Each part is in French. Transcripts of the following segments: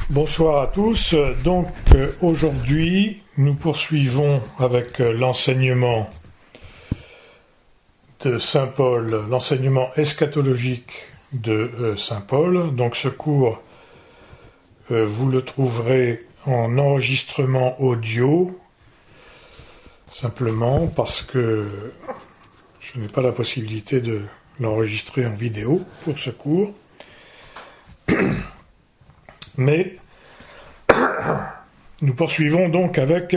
Bonsoir à tous. Donc aujourd'hui, nous poursuivons avec l'enseignement de Saint Paul, l'enseignement eschatologique de Saint Paul. Donc ce cours, vous le trouverez en enregistrement audio, simplement parce que je n'ai pas la possibilité de l'enregistrer en vidéo pour ce cours. Mais nous poursuivons donc avec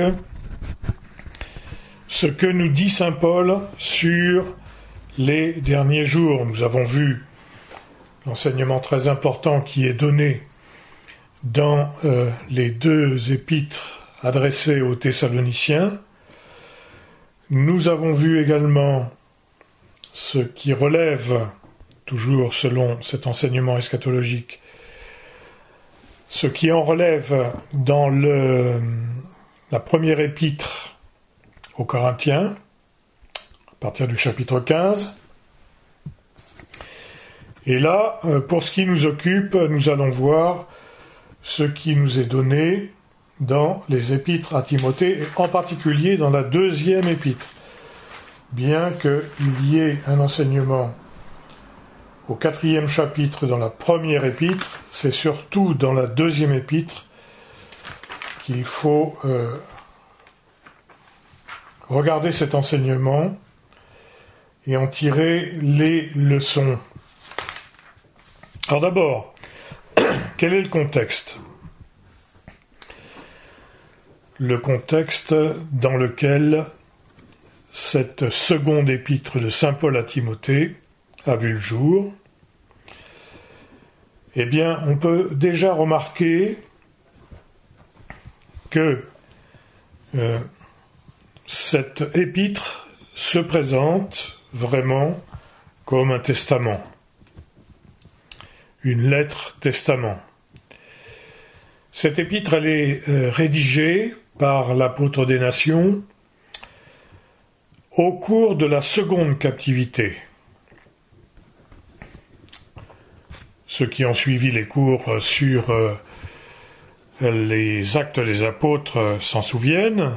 ce que nous dit Saint Paul sur les derniers jours. Nous avons vu l'enseignement très important qui est donné dans les deux épîtres adressées aux Thessaloniciens. Nous avons vu également ce qui relève, toujours selon cet enseignement eschatologique, ce qui en relève dans la première épître aux Corinthiens, à partir du chapitre 15. Et là, pour ce qui nous occupe, nous allons voir ce qui nous est donné dans les épîtres à Timothée, et en particulier dans la deuxième épître. Bien qu'il y ait un enseignement au 4e chapitre dans la première épître, c'est surtout dans la deuxième épître qu'il faut regarder cet enseignement et en tirer les leçons. Alors d'abord, quel est le contexte ? Le contexte dans lequel cette seconde épître de Saint Paul à Timothée a vu le jour. Eh bien, on peut déjà remarquer que cette épître se présente vraiment comme un testament, une lettre testament. Cette épître, elle est rédigée par l'apôtre des nations au cours de la seconde captivité. Ceux qui ont suivi les cours sur les actes des apôtres s'en souviennent.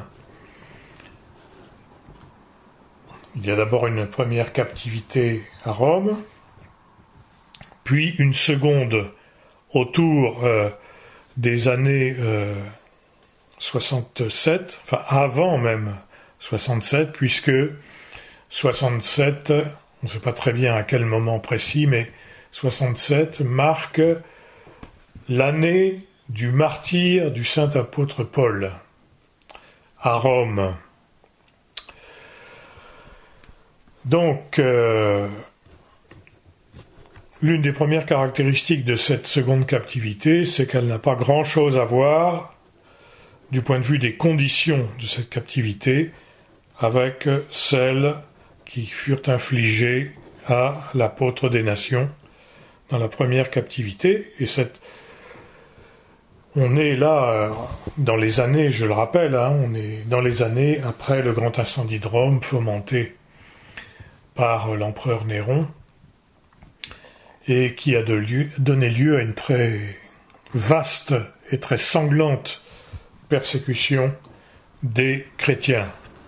Il y a d'abord une première captivité à Rome, puis une seconde autour des années 67, enfin avant même 67, puisque 67, on ne sait pas très bien à quel moment précis, mais 67 marque l'année du martyre du saint apôtre Paul à Rome. Donc, l'une des premières caractéristiques de cette seconde captivité, c'est qu'elle n'a pas grand-chose à voir, du point de vue des conditions de cette captivité, avec celles qui furent infligées à l'apôtre des nations dans la première captivité. Et on est là dans les années, je le rappelle, on est dans les années après le grand incendie de Rome fomenté par l'empereur Néron et qui a donné lieu à une très vaste et très sanglante persécution des chrétiens.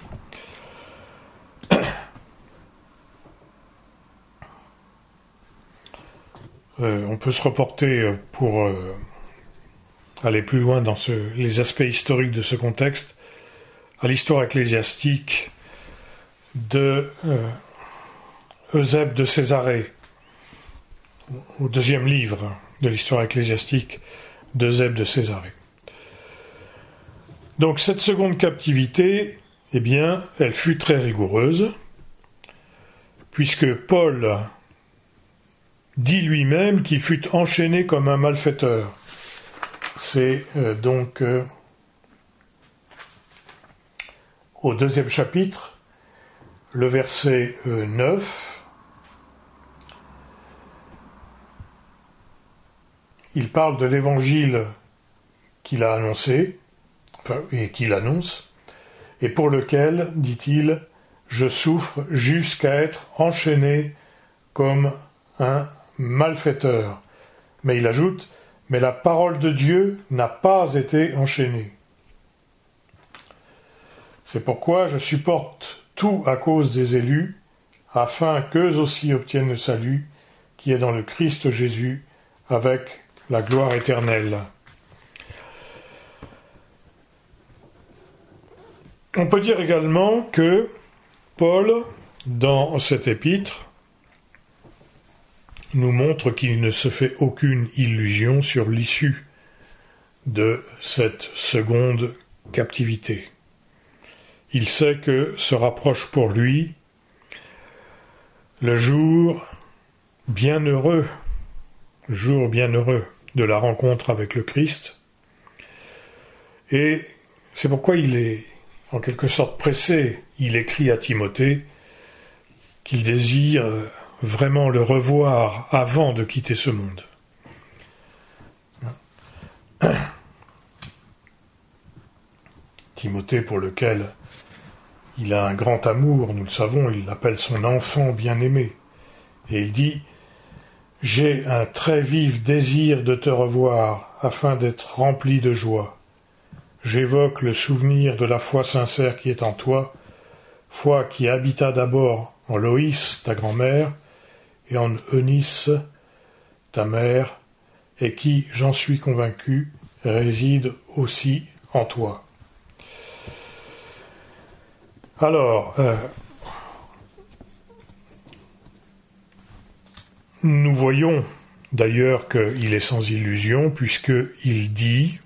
On peut se reporter pour aller plus loin dans les aspects historiques de ce contexte à l'histoire ecclésiastique de Eusèbe de Césarée, au deuxième livre de l'histoire ecclésiastique d'Eusèbe de Césarée. Donc cette seconde captivité, eh bien, elle fut très rigoureuse, puisque Paul dit lui-même qu'il fut enchaîné comme un malfaiteur. C'est donc au deuxième chapitre, le verset 9, il parle de l'évangile qu'il a annoncé, et qu'il annonce, et pour lequel, dit-il, je souffre jusqu'à être enchaîné comme un malfaiteur. Mais il ajoute, mais la parole de Dieu n'a pas été enchaînée. C'est pourquoi je supporte tout à cause des élus, afin qu'eux aussi obtiennent le salut qui est dans le Christ Jésus, avec la gloire éternelle. On peut dire également que Paul, dans cet épître, nous montre qu'il ne se fait aucune illusion sur l'issue de cette seconde captivité. Il sait que se rapproche pour lui le jour bienheureux de la rencontre avec le Christ, et c'est pourquoi il est en quelque sorte pressé. Il écrit à Timothée qu'il désire vraiment le revoir avant de quitter ce monde. Timothée, pour lequel il a un grand amour, nous le savons, il l'appelle son enfant bien-aimé. Et il dit « J'ai un très vif désir de te revoir, afin d'être rempli de joie. J'évoque le souvenir de la foi sincère qui est en toi, foi qui habita d'abord en Loïs, ta grand-mère, et en Eunice, ta mère, et qui, j'en suis convaincu, réside aussi en toi. » Alors, nous voyons d'ailleurs qu'il est sans illusion, puisqu'il dit,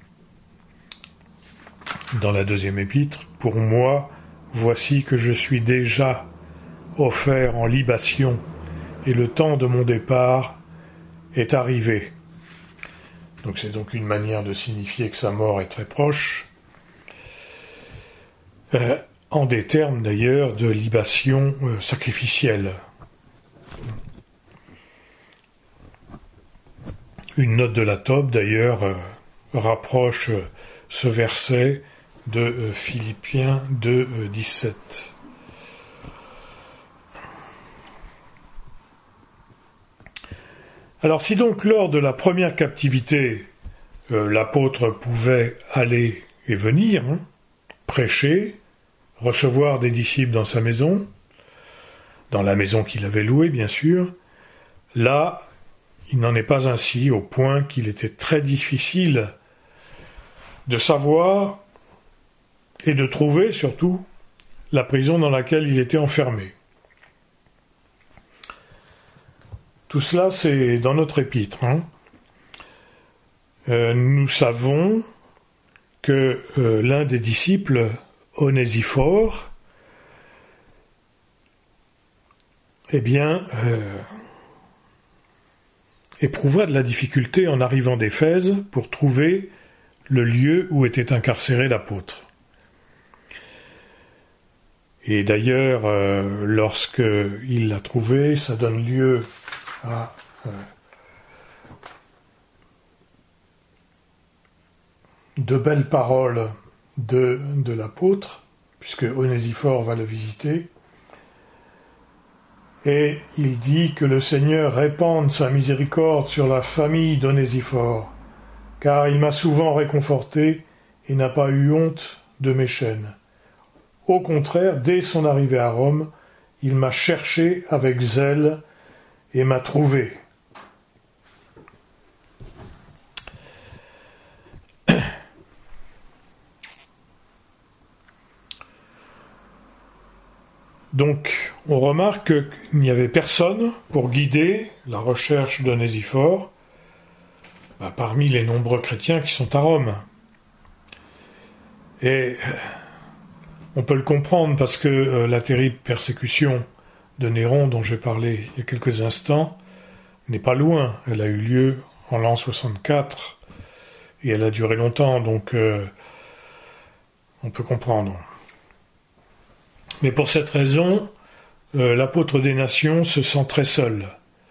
dans la deuxième épître, « Pour moi, voici que je suis déjà offert en libation, et le temps de mon départ est arrivé. » Donc c'est donc une manière de signifier que sa mort est très proche, en des termes d'ailleurs de libation sacrificielle. Une note de la Tobe d'ailleurs rapproche ce verset de Philippiens 2, 17. Alors si donc lors de la première captivité, l'apôtre pouvait aller et venir, prêcher, recevoir des disciples dans sa maison, dans la maison qu'il avait louée bien sûr, là il n'en est pas ainsi, au point qu'il était très difficile de savoir et de trouver surtout la prison dans laquelle il était enfermé. Tout cela, c'est dans notre épître. Nous savons que l'un des disciples, Onésiphore, éprouva de la difficulté en arrivant d'Éphèse pour trouver le lieu où était incarcéré l'apôtre. Et d'ailleurs, lorsque il l'a trouvé, ça donne lieu à de belles paroles de l'apôtre, puisque Onésiphore va le visiter, et il dit que le Seigneur répande sa miséricorde sur la famille d'Onésiphore, car il m'a souvent réconforté et n'a pas eu honte de mes chaînes. Au contraire, dès son arrivée à Rome, il m'a cherché avec zèle et m'a trouvé. Donc, on remarque qu'il n'y avait personne pour guider la recherche d'Onésiphore parmi les nombreux chrétiens qui sont à Rome. Et on peut le comprendre parce que la terrible persécution de Néron, dont j'ai parlé il y a quelques instants, n'est pas loin. Elle a eu lieu en l'an 64 et elle a duré longtemps, donc on peut comprendre. Mais pour cette raison, l'apôtre des nations se sent très seul.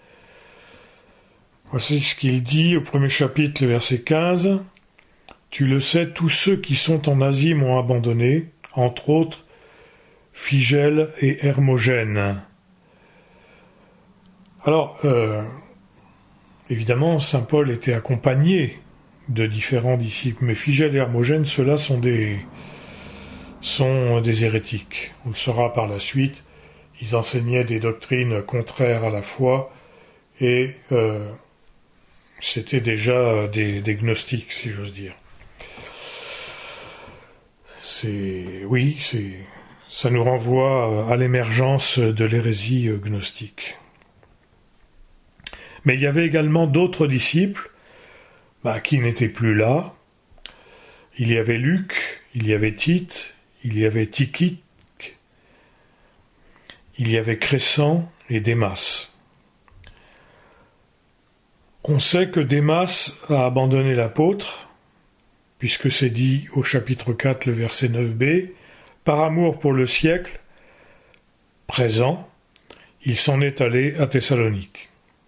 Voici ce qu'il dit au premier chapitre, le verset 15. « Tu le sais, tous ceux qui sont en Asie m'ont abandonné, entre autres Phygèle et Hermogène. » Alors, Évidemment, saint Paul était accompagné de différents disciples, mais Phigèle et Hermogène, ceux-là sont des hérétiques. On le saura par la suite, ils enseignaient des doctrines contraires à la foi, et c'était déjà des gnostiques, si j'ose dire. Ça nous renvoie à l'émergence de l'hérésie gnostique. Mais il y avait également d'autres disciples qui n'étaient plus là. Il y avait Luc, il y avait Tite, il y avait Tychique, il y avait Crescent et Démas. On sait que Démas a abandonné l'apôtre, puisque c'est dit au chapitre 4, le verset 9b, « Par amour pour le siècle présent, il s'en est allé à Thessalonique. »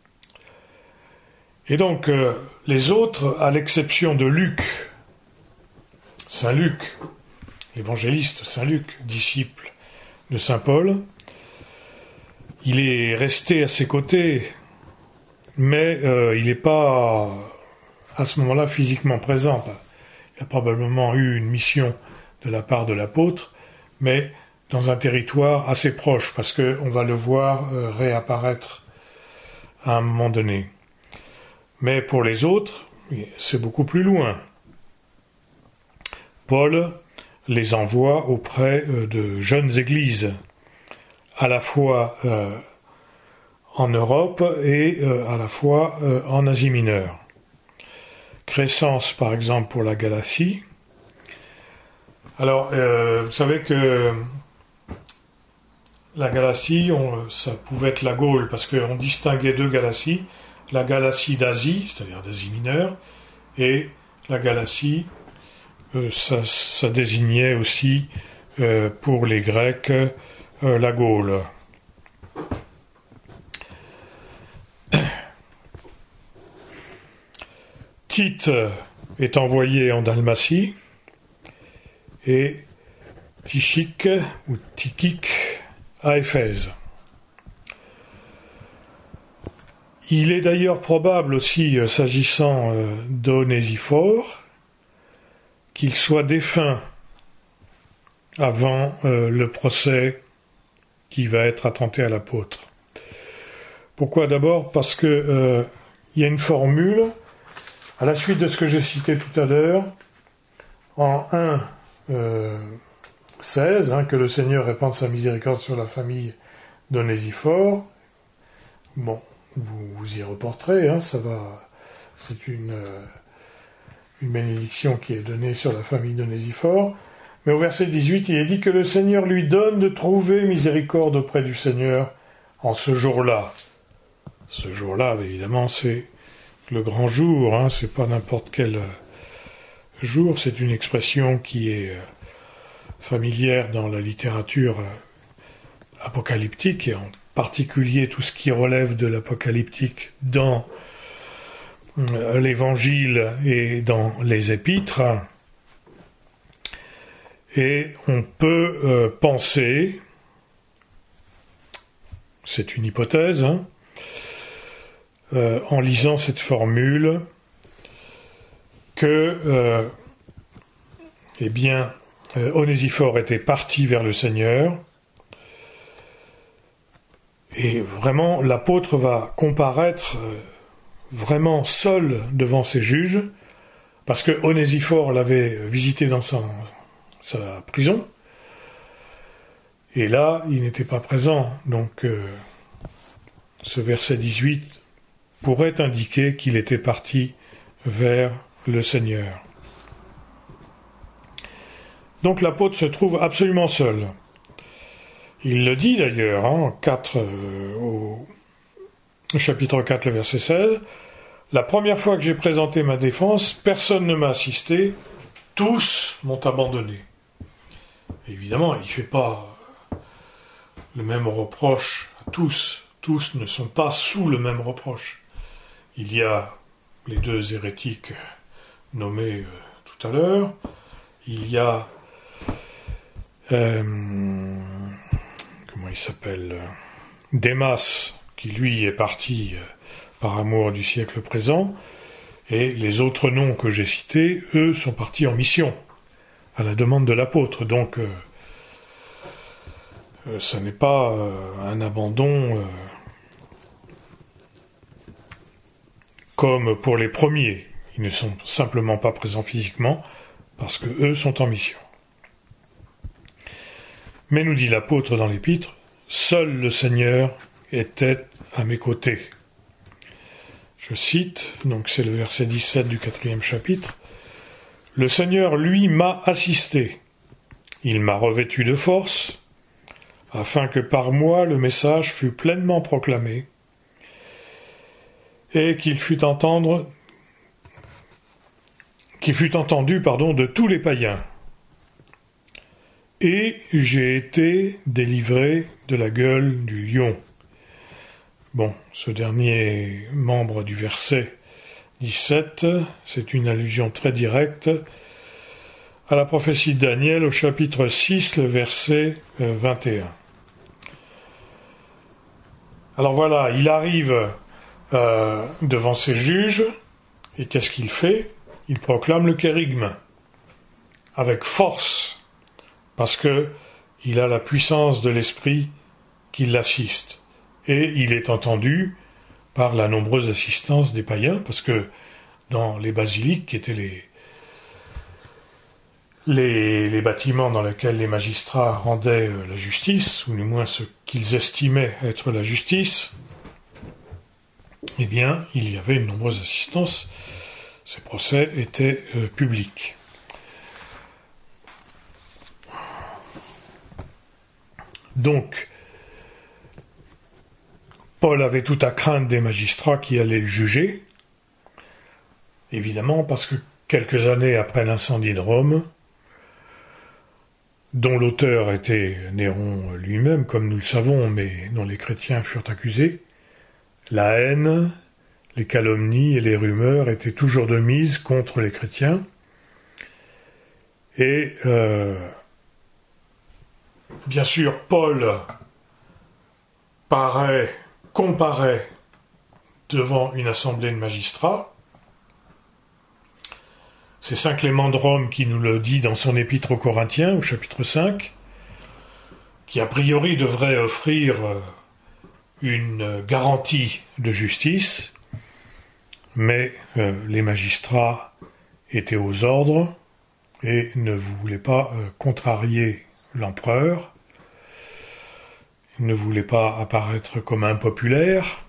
Et donc, les autres, à l'exception de Luc, Saint Luc, l'évangéliste Saint Luc, disciple de saint Paul, il est resté à ses côtés, mais il n'est pas à ce moment-là physiquement présent. Il a probablement eu une mission de la part de l'apôtre, mais dans un territoire assez proche, parce qu'on va le voir réapparaître à un moment donné. Mais pour les autres, c'est beaucoup plus loin. Paul les envoie auprès de jeunes églises, à la fois en Europe et à la fois en Asie mineure. Crescence, par exemple, pour la Galatie. Alors, vous savez que la Galatie, ça pouvait être la Gaule, parce qu'on distinguait deux Galaties, la Galatie d'Asie, c'est-à-dire d'Asie mineure, et la Galatie, ça désignait aussi, pour les Grecs, la Gaule. Tite est envoyé en Dalmatie, et Tychique ou Tychique à Éphèse. Il est d'ailleurs probable aussi, s'agissant d'Onésiphore, qu'il soit défunt avant le procès qui va être attenté à l'apôtre. Pourquoi d'abord ? Parce que y a une formule, à la suite de ce que j'ai cité tout à l'heure, en 1:16, que le Seigneur répande sa miséricorde sur la famille d'Onésiphore. Bon, vous y reporterez, c'est une bénédiction qui est donnée sur la famille d'Onésiphore. Mais au verset 18, il est dit que le Seigneur lui donne de trouver miséricorde auprès du Seigneur en ce jour-là. Ce jour-là, évidemment, c'est le grand jour, c'est pas n'importe quel jour, c'est une expression qui est familière dans la littérature apocalyptique, et en particulier tout ce qui relève de l'apocalyptique dans l'évangile et dans les épîtres. Et on peut penser, c'est une hypothèse, en lisant cette formule, que Onésiphore était parti vers le Seigneur, et vraiment l'apôtre va comparaître vraiment seul devant ses juges, parce que Onésiphore l'avait visité dans sa prison, et là il n'était pas présent, donc ce verset 18 pourrait indiquer qu'il était parti vers le Seigneur. Donc l'apôtre se trouve absolument seul. Il le dit d'ailleurs, au chapitre 4, le verset 16, « La première fois que j'ai présenté ma défense, personne ne m'a assisté, tous m'ont abandonné. » Évidemment, il ne fait pas le même reproche à tous. Tous ne sont pas sous le même reproche. Il y a les deux hérétiques nommés tout à l'heure. Il y a comment il s'appelle, Démas, qui lui est parti par amour du siècle présent, et les autres noms que j'ai cités, eux, sont partis en mission, à la demande de l'apôtre. Donc, ça n'est pas un abandon comme pour les premiers. Ils ne sont simplement pas présents physiquement, parce que eux sont en mission. Mais nous dit l'apôtre dans l'épître, « Seul le Seigneur était à mes côtés. » Je cite, donc c'est le verset 17 du 4e chapitre, « Le Seigneur, lui, m'a assisté. Il m'a revêtu de force, afin que par moi le message fût pleinement proclamé, et qu'il fût entendu de tous les païens. Et j'ai été délivré de la gueule du lion. » Bon, ce dernier membre du verset 17, c'est une allusion très directe à la prophétie de Daniel au chapitre 6, le verset 21. Alors voilà, il arrive devant ses juges, et qu'est-ce qu'il fait? Il proclame le kérigme, avec force, parce que il a la puissance de l'esprit qui l'assiste. Et il est entendu par la nombreuse assistance des païens, parce que dans les basiliques, qui étaient les bâtiments dans lesquels les magistrats rendaient la justice, ou du moins ce qu'ils estimaient être la justice, eh bien, il y avait une nombreuse assistance. Ces procès étaient publics. Donc, Paul avait tout à craindre des magistrats qui allaient le juger, évidemment parce que quelques années après l'incendie de Rome, dont l'auteur était Néron lui-même, comme nous le savons, mais dont les chrétiens furent accusés, la haine, les calomnies et les rumeurs étaient toujours de mise contre les chrétiens, et bien sûr Paul comparaît devant une assemblée de magistrats. C'est saint Clément de Rome qui nous le dit dans son épître aux Corinthiens, au chapitre 5, qui a priori devrait offrir une garantie de justice, mais les magistrats étaient aux ordres et ne voulaient pas contrarier l'empereur. Il ne voulait pas apparaître comme impopulaire.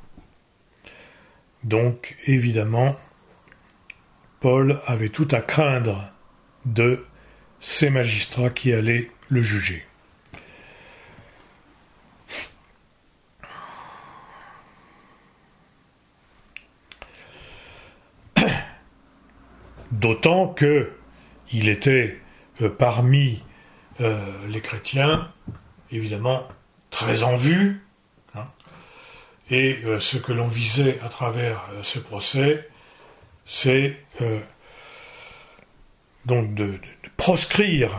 Donc, évidemment, Paul avait tout à craindre de ces magistrats qui allaient le juger. D'autant que il était parmi les chrétiens, évidemment, très en vue, hein, et ce que l'on visait à travers ce procès, c'est donc de proscrire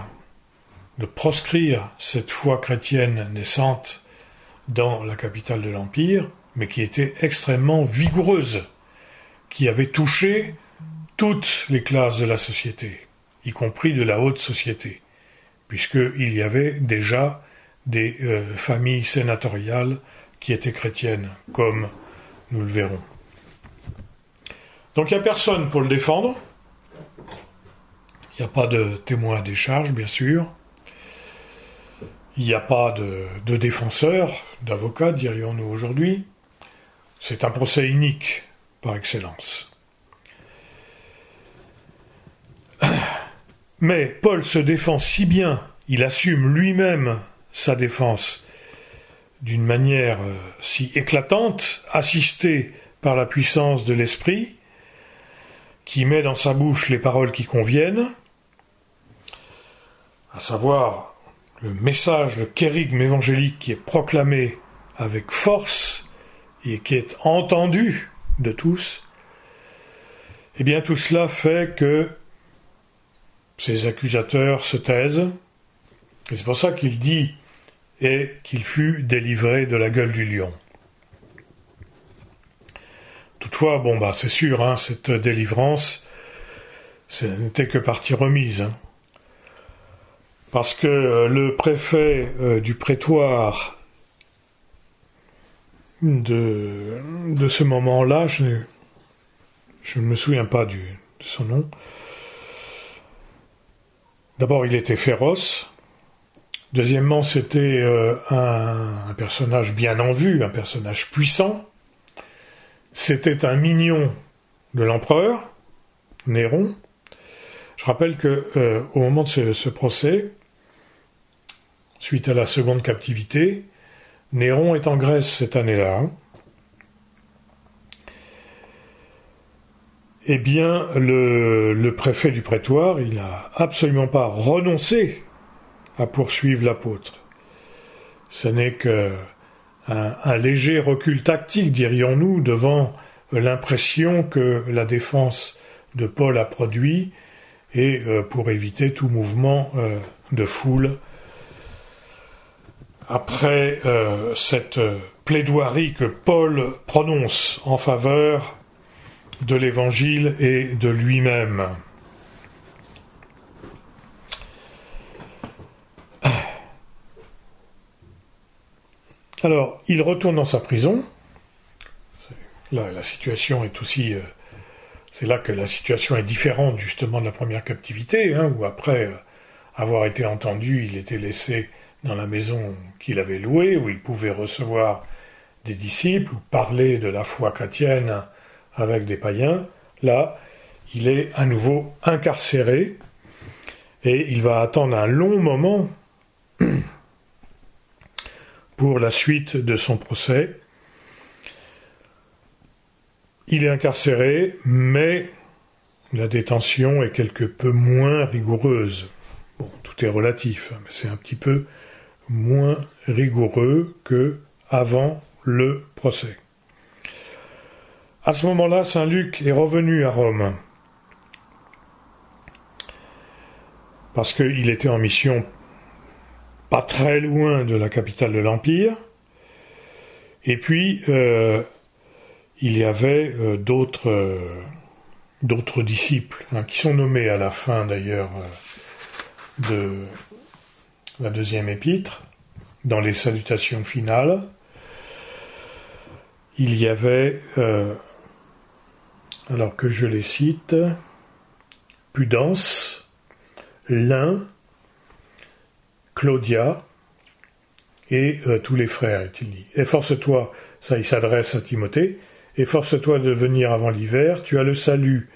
cette foi chrétienne naissante dans la capitale de l'Empire, mais qui était extrêmement vigoureuse, qui avait touché toutes les classes de la société, y compris de la haute société, puisqu'il y avait déjà des familles sénatoriales qui étaient chrétiennes, comme nous le verrons. Donc il n'y a personne pour le défendre, il n'y a pas de témoin à décharge, bien sûr, il n'y a pas de défenseur, d'avocat, dirions-nous aujourd'hui, c'est un procès unique par excellence. Mais Paul se défend si bien, il assume lui-même sa défense d'une manière si éclatante, assistée par la puissance de l'esprit, qui met dans sa bouche les paroles qui conviennent, à savoir le message, le kérigme évangélique qui est proclamé avec force et qui est entendu de tous, eh bien tout cela fait que ces accusateurs se taisent, et c'est pour ça qu'il dit « et qu'il fut délivré de la gueule du lion ». De toute Toutefois, c'est sûr, cette délivrance, ce n'était que partie remise. Parce que le préfet du prétoire de ce moment-là, je ne me souviens pas de son nom. D'abord, il était féroce. Deuxièmement, c'était un personnage bien en vue, un personnage puissant. C'était un mignon de l'empereur, Néron. Je rappelle que au moment de ce procès, suite à la seconde captivité, Néron est en Grèce cette année-là. Eh bien, le préfet du prétoire, il n'a absolument pas renoncé à poursuivre l'apôtre. Ce n'est qu'un léger recul tactique, dirions-nous, devant l'impression que la défense de Paul a produit et pour éviter tout mouvement de foule. Après cette plaidoirie que Paul prononce en faveur de l'Évangile et de lui-même. Alors, il retourne dans sa prison. Là, la situation est aussi... c'est là que la situation est différente justement de la première captivité, où après avoir été entendu, il était laissé dans la maison qu'il avait louée, où il pouvait recevoir des disciples, ou parler de la foi chrétienne avec des païens. Là, il est à nouveau incarcéré, et il va attendre un long moment pour la suite de son procès. Il est incarcéré, mais la détention est quelque peu moins rigoureuse. Bon, tout est relatif, mais c'est un petit peu moins rigoureux que avant le procès. À ce moment-là, Saint Luc est revenu à Rome, parce qu'il était en mission pas très loin de la capitale de l'Empire, et puis il y avait d'autres disciples, qui sont nommés à la fin d'ailleurs de la deuxième épître, dans les salutations finales. Il y avait, alors que je les cite, Pudence, Lin, Claudia et tous les frères, est-il dit. Efforce-toi, ça il s'adresse à Timothée, efforce-toi de venir avant l'hiver, tu as le salut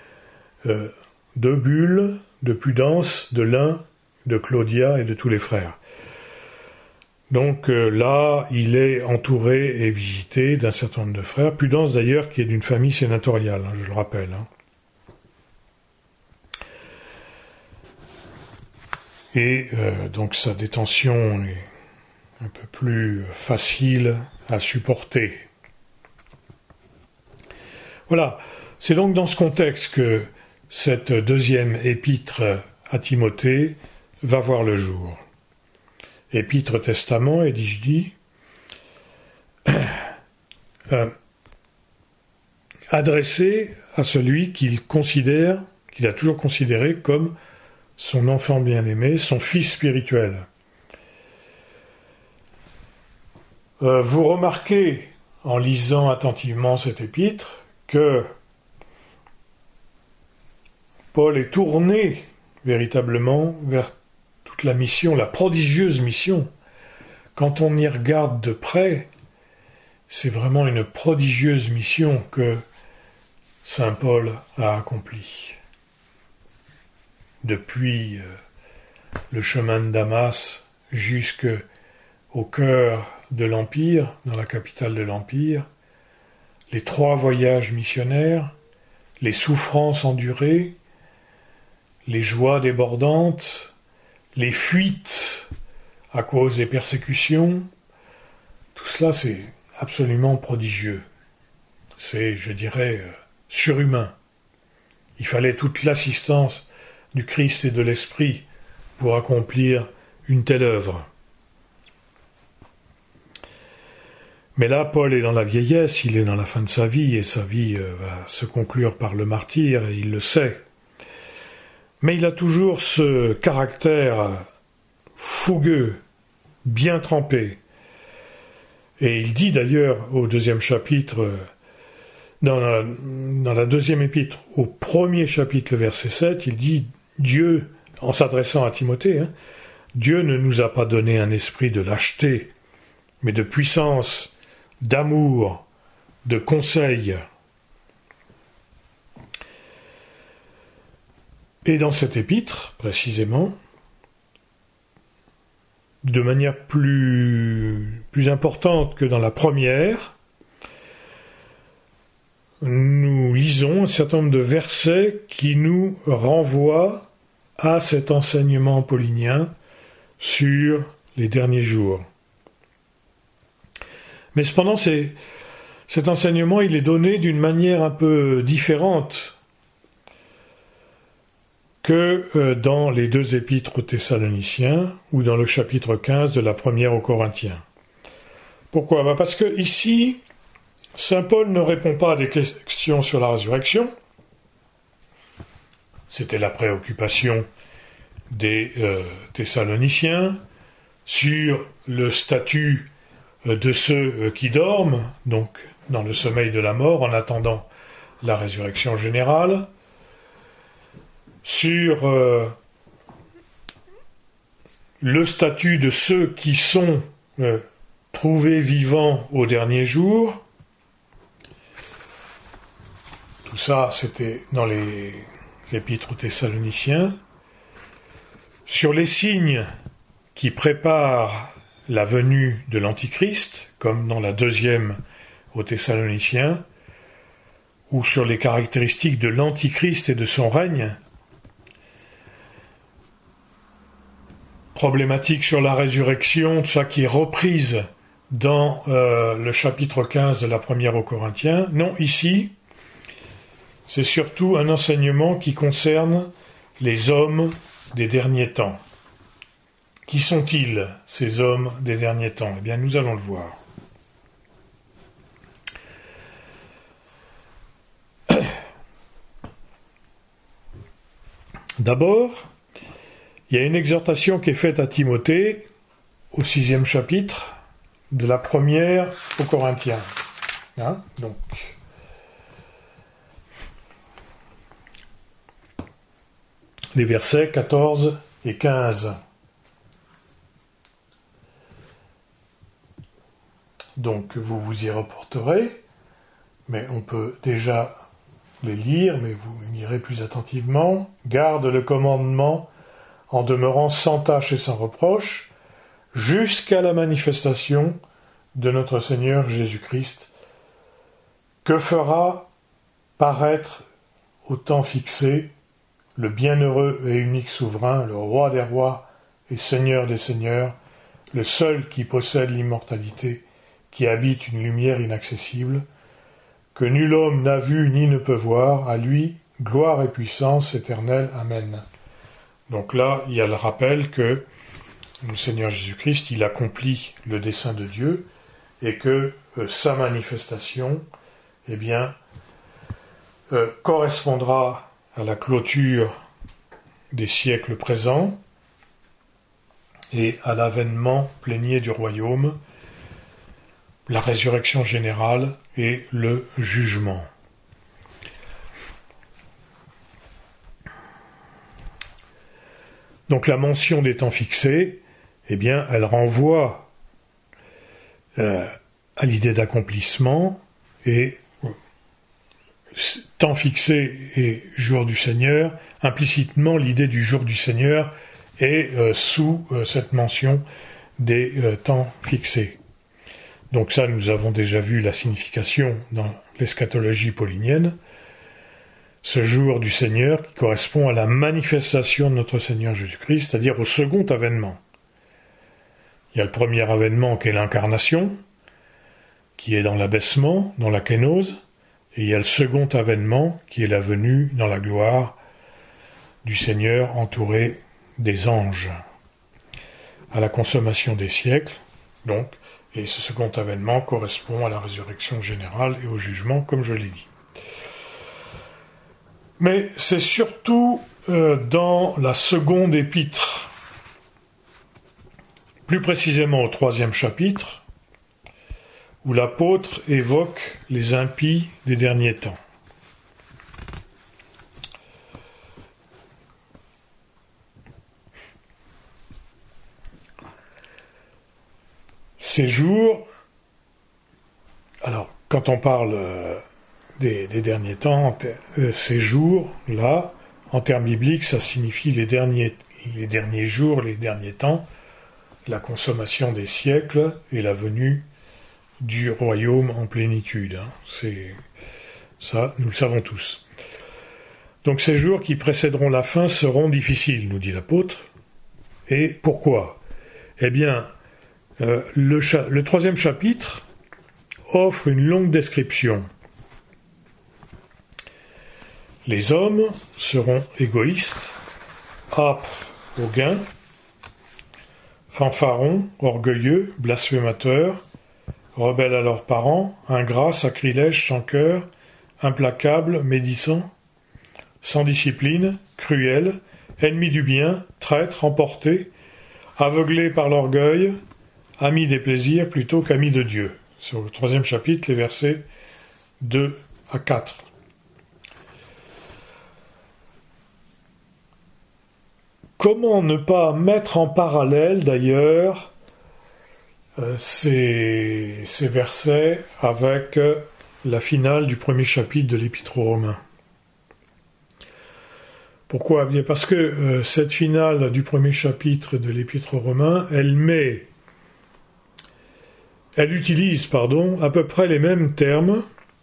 de Bulle, de Pudence, de Lin, de Claudia et de tous les frères. Donc là, il est entouré et visité d'un certain nombre de frères. Pudence d'ailleurs, qui est d'une famille sénatoriale, je le rappelle. Et donc sa détention est un peu plus facile à supporter. Voilà, c'est donc dans ce contexte que cette deuxième épître à Timothée va voir le jour. Épître testament, et dis-je dit, adressé à celui qu'il a toujours considéré comme son enfant bien-aimé, son fils spirituel. Vous remarquez, en lisant attentivement cet épître, que Paul est tourné véritablement vers toute la mission, la prodigieuse mission. Quand on y regarde de près, c'est vraiment une prodigieuse mission que saint Paul a accomplie. Depuis le chemin de Damas jusqu'au cœur de l'Empire, dans la capitale de l'Empire, les 3 voyages missionnaires, les souffrances endurées, les joies débordantes, les fuites à cause des persécutions, tout cela c'est absolument prodigieux. C'est, je dirais, surhumain. Il fallait toute l'assistance du Christ et de l'Esprit pour accomplir une telle œuvre. Mais là, Paul est dans la vieillesse, il est dans la fin de sa vie, et sa vie va se conclure par le martyre, et il le sait. Mais il a toujours ce caractère fougueux, bien trempé. Et il dit d'ailleurs au deuxième chapitre, dans la deuxième épître, au premier chapitre, le verset 7, il dit « Dieu », en s'adressant à Timothée, Dieu ne nous a pas donné un esprit de lâcheté, mais de puissance, d'amour, de conseil. Et dans cette épître, précisément, de manière plus importante que dans la première, nous lisons un certain nombre de versets qui nous renvoient à cet enseignement paulinien sur les derniers jours. Mais cependant, cet enseignement, il est donné d'une manière un peu différente que dans les deux épîtres aux Thessaloniciens ou dans le chapitre 15 de la première aux Corinthiens. Pourquoi ? Parce que ici, saint Paul ne répond pas à des questions sur la résurrection. C'était la préoccupation des Thessaloniciens sur le statut de ceux qui dorment, donc dans le sommeil de la mort, en attendant la résurrection générale, sur le statut de ceux qui sont trouvés vivants au dernier jour. Tout ça, c'était dans les épîtres aux Thessaloniciens. Sur les signes qui préparent la venue de l'Antichrist, comme dans la deuxième aux Thessaloniciens, ou sur les caractéristiques de l'Antichrist et de son règne. Problématique sur la résurrection, tout ça qui est reprise dans le chapitre 15 de la première aux Corinthiens. Non, ici, c'est surtout un enseignement qui concerne les hommes des derniers temps. Qui sont-ils, ces hommes des derniers temps ? Eh bien, nous allons le voir. D'abord, il y a une exhortation qui est faite à Timothée au 6e chapitre de la première aux Corinthiens. Donc, les versets 14 et 15. Donc, vous vous y reporterez, mais on peut déjà les lire, mais vous lirez plus attentivement. Garde le commandement en demeurant sans tache et sans reproche, jusqu'à la manifestation de notre Seigneur Jésus-Christ, que fera paraître au temps fixé le bienheureux et unique souverain, le roi des rois et seigneur des seigneurs, le seul qui possède l'immortalité, qui habite une lumière inaccessible, que nul homme n'a vu ni ne peut voir, à lui, gloire et puissance éternelle. Amen. Donc là, il y a le rappel que le Seigneur Jésus-Christ, il accomplit le dessein de Dieu, et que sa manifestation, correspondra à la clôture des siècles présents et à l'avènement plénier du royaume, la résurrection générale et le jugement. Donc la mention des temps fixés, elle renvoie à l'idée d'accomplissement, et temps fixé et jour du Seigneur, implicitement l'idée du jour du Seigneur est sous cette mention des temps fixés. Donc ça, nous avons déjà vu la signification dans l'eschatologie paulinienne. Ce jour du Seigneur qui correspond à la manifestation de notre Seigneur Jésus-Christ, c'est-à-dire au second avènement. Il y a le premier avènement qui est l'incarnation, qui est dans l'abaissement, dans la kénose, et il y a le second avènement qui est la venue dans la gloire du Seigneur entouré des anges. À la consommation des siècles, donc, Et ce second avènement correspond à la résurrection générale et au jugement, comme je l'ai dit. Mais c'est surtout dans la seconde épître, plus précisément au 3e chapitre, où l'apôtre évoque les impies des derniers temps. Ces jours, alors quand on parle des derniers temps, ces jours-là, en termes bibliques, ça signifie les derniers jours, les derniers temps, la consommation des siècles et la venue du royaume en plénitude. C'est ça, nous le savons tous. Donc ces jours qui précéderont la fin seront difficiles, nous dit l'apôtre. Et pourquoi ? Eh bien, le 3e chapitre offre une longue description. Les hommes seront égoïstes, âpres au gain, fanfarons, orgueilleux, blasphémateurs, rebelles à leurs parents, ingrats, sacrilèges, sans cœur, implacables, médisants, sans discipline, cruels, ennemis du bien, traîtres, emportés, aveuglés par l'orgueil, amis des plaisirs plutôt qu'amis de Dieu. C'est au 3e chapitre, les versets 2 à 4. Comment ne pas mettre en parallèle, d'ailleurs, ces versets avec la finale du 1er chapitre de l'Épître aux Romains? Pourquoi ? Bien parce que cette finale du 1er chapitre de l'Épître aux Romains, elle utilise, à peu près les mêmes termes.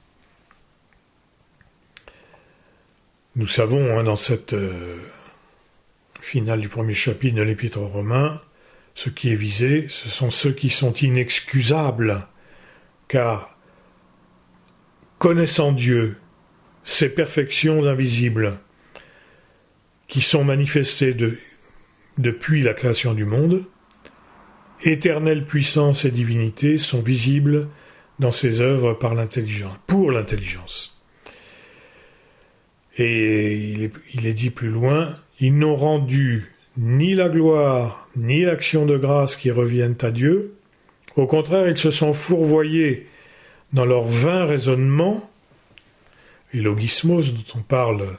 Nous savons, dans cette finale du 1er chapitre de l'Épître aux Romains, ce qui est visé, ce sont ceux qui sont inexcusables, car connaissant Dieu, ses perfections invisibles, qui sont manifestées depuis la création du monde, éternelle puissance et divinité sont visibles dans ses œuvres pour l'intelligence. Et il est dit plus loin, ils n'ont rendu ni la gloire, ni l'action de grâce qui reviennent à Dieu. Au contraire, ils se sont fourvoyés dans leur vain raisonnement, et logismos dont on parle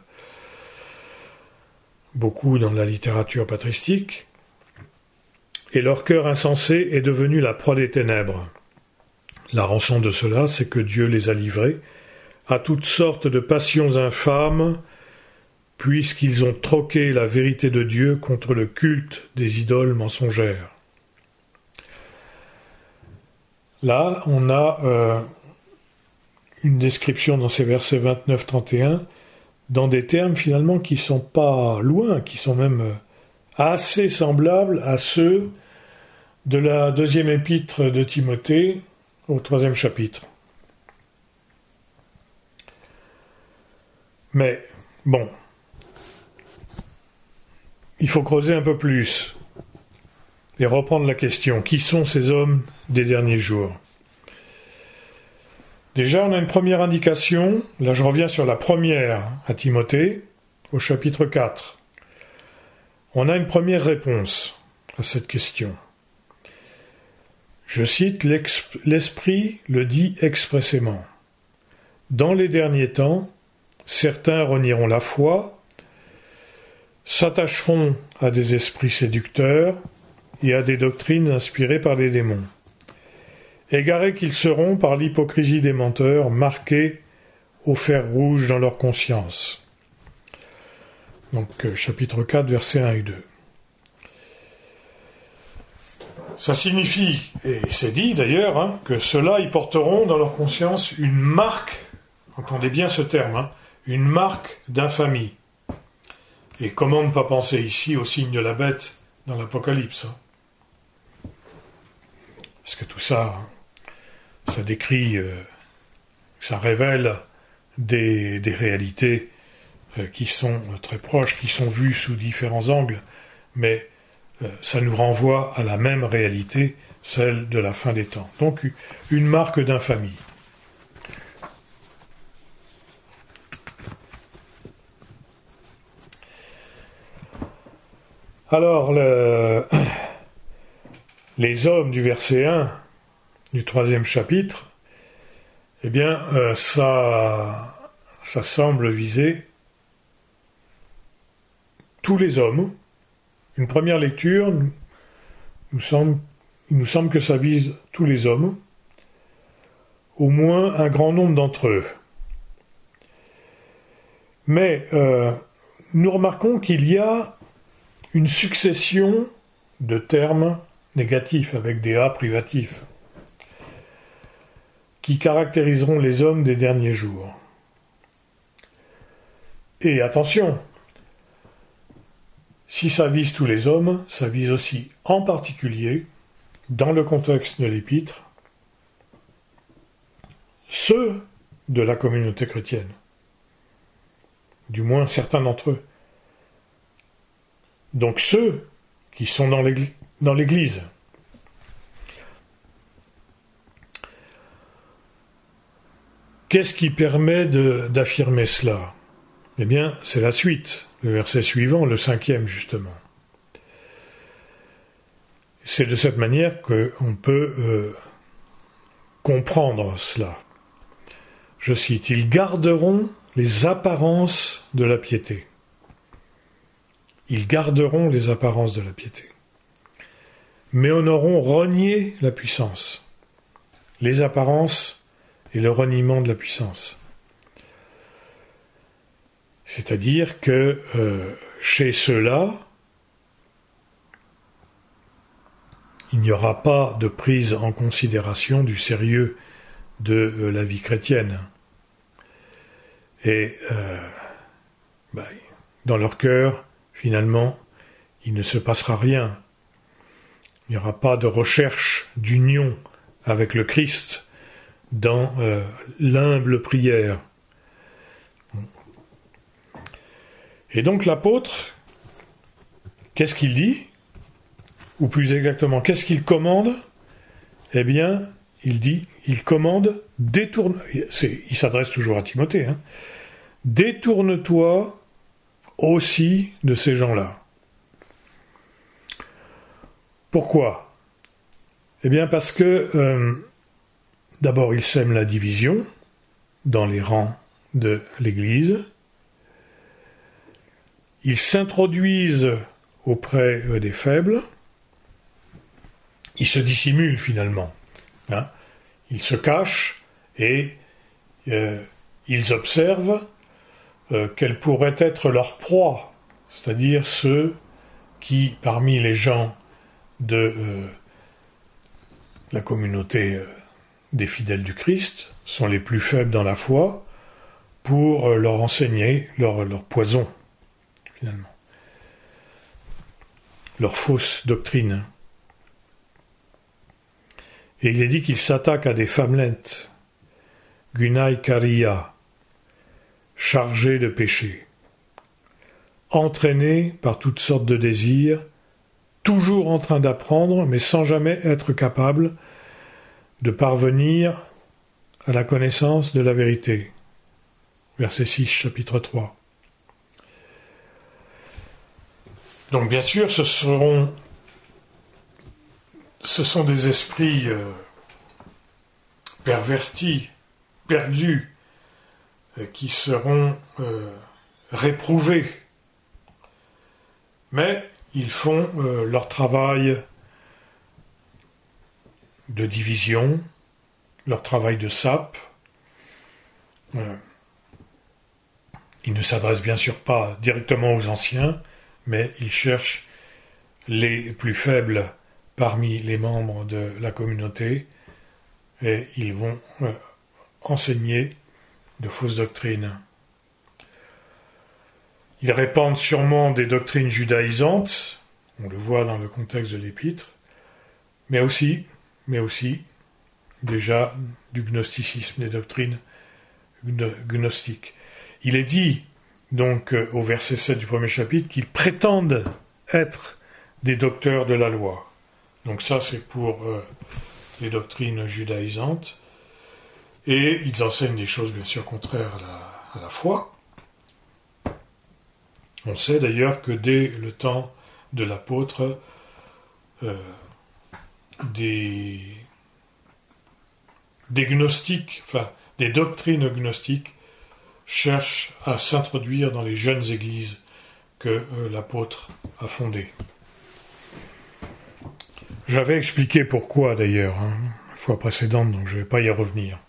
beaucoup dans la littérature patristique, et leur cœur insensé est devenu la proie des ténèbres. La rançon de cela, c'est que Dieu les a livrés à toutes sortes de passions infâmes, puisqu'ils ont troqué la vérité de Dieu contre le culte des idoles mensongères. Là, on a une description dans ces versets 29-31, dans des termes finalement qui sont pas loin, qui sont même assez semblables à ceux de la 2e épître de Timothée au 3e chapitre. Mais, bon, il faut creuser un peu plus et reprendre la question. Qui sont ces hommes des derniers jours ? Déjà, on a une première indication. Là, je reviens sur la première à Timothée, au chapitre 4. On a une première réponse à cette question. Je cite, l'Esprit le dit expressément. Dans les derniers temps, certains renieront la foi, s'attacheront à des esprits séducteurs et à des doctrines inspirées par les démons. Égarés qu'ils seront par l'hypocrisie des menteurs, marqués au fer rouge dans leur conscience. Donc, chapitre 4, versets 1 et 2. Ça signifie, et c'est dit d'ailleurs, que ceux-là, ils porteront dans leur conscience une marque, entendez bien ce terme, une marque d'infamie. Et comment ne pas penser ici au signe de la bête dans l'Apocalypse ? Parce que tout ça, ça décrit, ça révèle des réalités qui sont très proches, qui sont vues sous différents angles, mais ça nous renvoie à la même réalité, celle de la fin des temps. Donc une marque d'infamie. Alors, les hommes du verset 1 du 3e chapitre, eh bien, ça semble viser tous les hommes. Une première lecture, il nous semble que ça vise tous les hommes, au moins un grand nombre d'entre eux. Mais nous remarquons qu'il y a une succession de termes négatifs avec des A privatifs qui caractériseront les hommes des derniers jours. Et attention, si ça vise tous les hommes, ça vise aussi en particulier, dans le contexte de l'épître, ceux de la communauté chrétienne, du moins certains d'entre eux. Donc ceux qui sont dans l'Église. Qu'est-ce qui permet d'affirmer cela ? Eh bien, c'est la suite, le verset suivant, le 5e justement. C'est de cette manière qu'on peut comprendre cela. Je cite, « Ils garderont les apparences de la piété. » Ils garderont les apparences de la piété. Mais en auront renié la puissance. Les apparences et le reniement de la puissance. C'est-à-dire que chez ceux-là, il n'y aura pas de prise en considération du sérieux de la vie chrétienne. Et dans leur cœur, finalement, il ne se passera rien. Il n'y aura pas de recherche d'union avec le Christ dans l'humble prière. Et donc l'apôtre, qu'est-ce qu'il dit ? Ou plus exactement, qu'est-ce qu'il commande ? Eh bien, il commande, il s'adresse toujours à Timothée, détourne-toi aussi de ces gens-là. Pourquoi ? Eh bien parce que, d'abord, ils sèment la division dans les rangs de l'Église, ils s'introduisent auprès des faibles, ils se dissimulent finalement, ils se cachent et ils observent quelle pourrait être leur proie, c'est-à-dire ceux qui, parmi les gens de la communauté des fidèles du Christ, sont les plus faibles dans la foi, pour leur enseigner leur poison, finalement, leur fausse doctrine. Et il est dit qu'il s'attaque à des femmelettes, Gunai Kariya, chargées de péché, entraînées par toutes sortes de désirs, toujours en train d'apprendre, mais sans jamais être capable de parvenir à la connaissance de la vérité. Verset 6, chapitre 3. Donc bien sûr, ce sont des esprits pervertis, perdus, qui seront réprouvés. Mais ils font leur travail de division, leur travail de sape. Ils ne s'adressent bien sûr pas directement aux anciens, mais ils cherchent les plus faibles parmi les membres de la communauté et ils vont enseigner de fausses doctrines. Ils répandent sûrement des doctrines judaïsantes, on le voit dans le contexte de l'épître, mais aussi déjà du gnosticisme, des doctrines gnostiques. Il est dit donc au verset 7 du premier chapitre qu'ils prétendent être des docteurs de la loi. Donc ça, c'est pour les doctrines judaïsantes. Et ils enseignent des choses, bien sûr, contraires à la foi. On sait d'ailleurs que dès le temps de l'apôtre, des gnostiques, enfin des doctrines gnostiques, cherchent à s'introduire dans les jeunes églises que l'apôtre a fondées. J'avais expliqué pourquoi d'ailleurs, la fois précédente, donc je ne vais pas y revenir.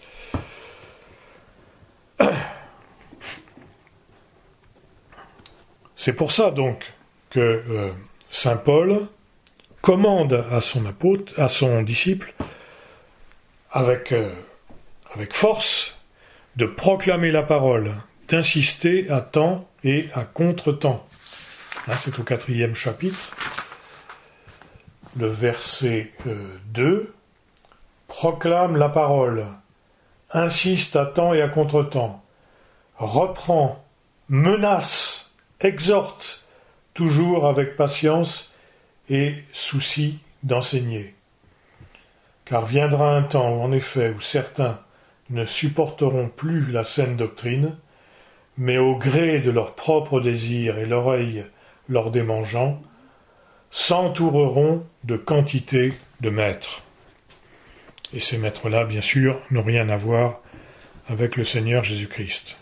C'est pour ça donc que saint Paul commande à son apôtre, à son disciple, avec force, de proclamer la parole, d'insister à temps et à contre-temps. Là, c'est au 4e chapitre, le verset 2, proclame la parole, insiste à temps et à contre-temps, reprend, menace, exhorte, toujours avec patience et souci d'enseigner. Car viendra un temps, en effet, où certains ne supporteront plus la saine doctrine, mais au gré de leurs propres désirs et l'oreille leur démangeant, s'entoureront de quantité de maîtres. Et ces maîtres-là, bien sûr, n'ont rien à voir avec le Seigneur Jésus-Christ.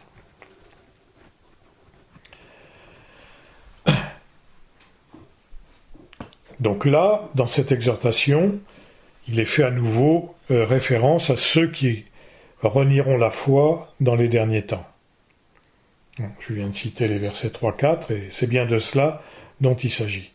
Donc là, dans cette exhortation, il est fait à nouveau référence à ceux qui renieront la foi dans les derniers temps. Je viens de citer les versets 3-4, et c'est bien de cela dont il s'agit.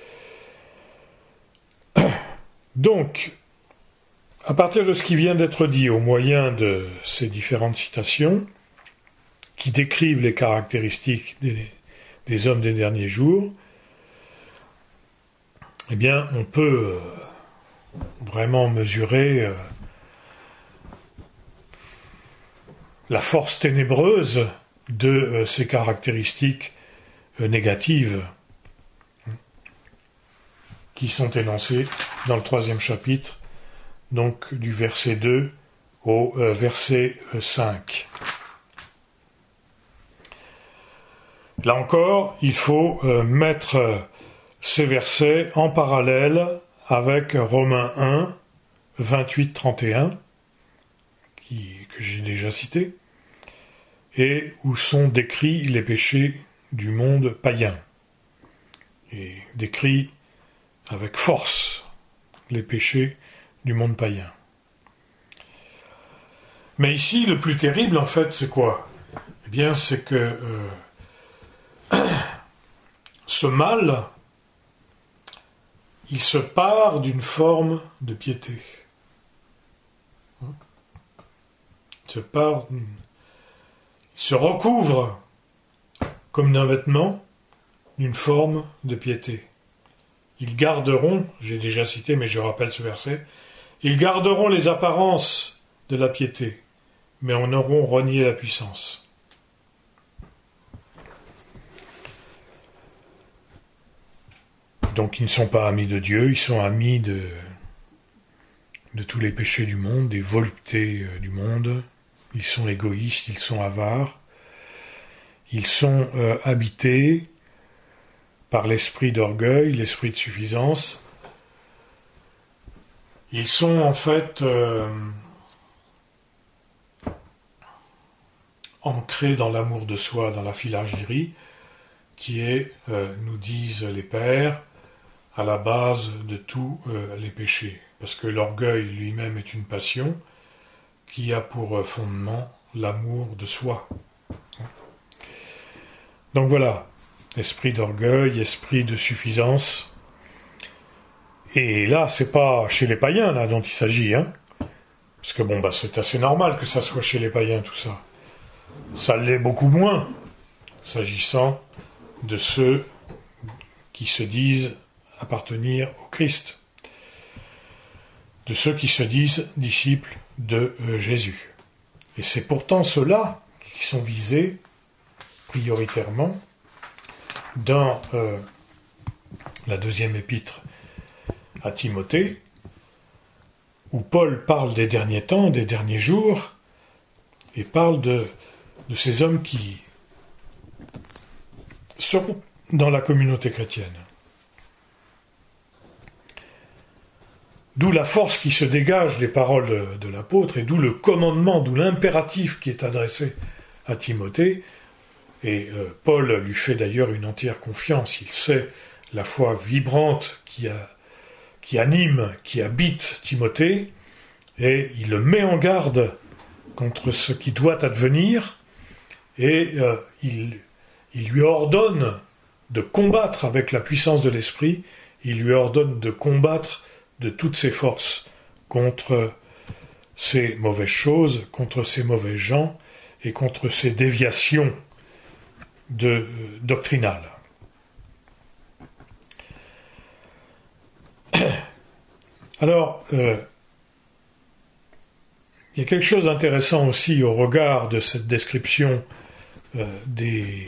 Donc, à partir de ce qui vient d'être dit au moyen de ces différentes citations, qui décrivent les caractéristiques des hommes des derniers jours, eh bien, on peut vraiment mesurer la force ténébreuse de ces caractéristiques négatives qui sont énoncées dans le 3e chapitre, donc du verset 2 au verset 5. Là encore, il faut mettre ces versets en parallèle avec Romains 1, 28-31, que j'ai déjà cité, et où sont décrits les péchés du monde païen, et décrits avec force les péchés du monde païen. Mais ici, le plus terrible, en fait, c'est quoi ? Eh bien, c'est que ce mal, il se part d'une forme de piété. Il se recouvre comme d'un vêtement d'une forme de piété. Ils garderont, j'ai déjà cité, mais je rappelle ce verset, ils garderont les apparences de la piété, mais en auront renié la puissance. Donc ils ne sont pas amis de Dieu, ils sont amis de tous les péchés du monde, des voluptés du monde. Ils sont égoïstes, ils sont avares. Ils sont habités par l'esprit d'orgueil, l'esprit de suffisance. Ils sont en fait ancrés dans l'amour de soi, dans la philargyrie, qui est, nous disent les pères, à la base de tous les péchés. Parce que l'orgueil lui-même est une passion qui a pour fondement l'amour de soi. Donc voilà, esprit d'orgueil, esprit de suffisance. Et là, c'est pas chez les païens là dont il s'agit, parce que c'est assez normal que ça soit chez les païens tout ça. Ça l'est beaucoup moins, s'agissant de ceux qui se disent appartenir au Christ, de ceux qui se disent disciples de Jésus. Et c'est pourtant ceux-là qui sont visés prioritairement dans la 2e épître à Timothée, où Paul parle des derniers temps, des derniers jours, et parle de ces hommes qui seront dans la communauté chrétienne. D'où la force qui se dégage des paroles de l'apôtre, et d'où le commandement, d'où l'impératif qui est adressé à Timothée. Et Paul lui fait d'ailleurs une entière confiance. Il sait la foi vibrante qui anime, qui habite Timothée, et il le met en garde contre ce qui doit advenir, et il lui ordonne de combattre avec la puissance de l'esprit, il lui ordonne de combattre de toutes ses forces contre ces mauvaises choses, contre ces mauvais gens et contre ces déviations doctrinales. Alors, il y a quelque chose d'intéressant aussi au regard de cette description des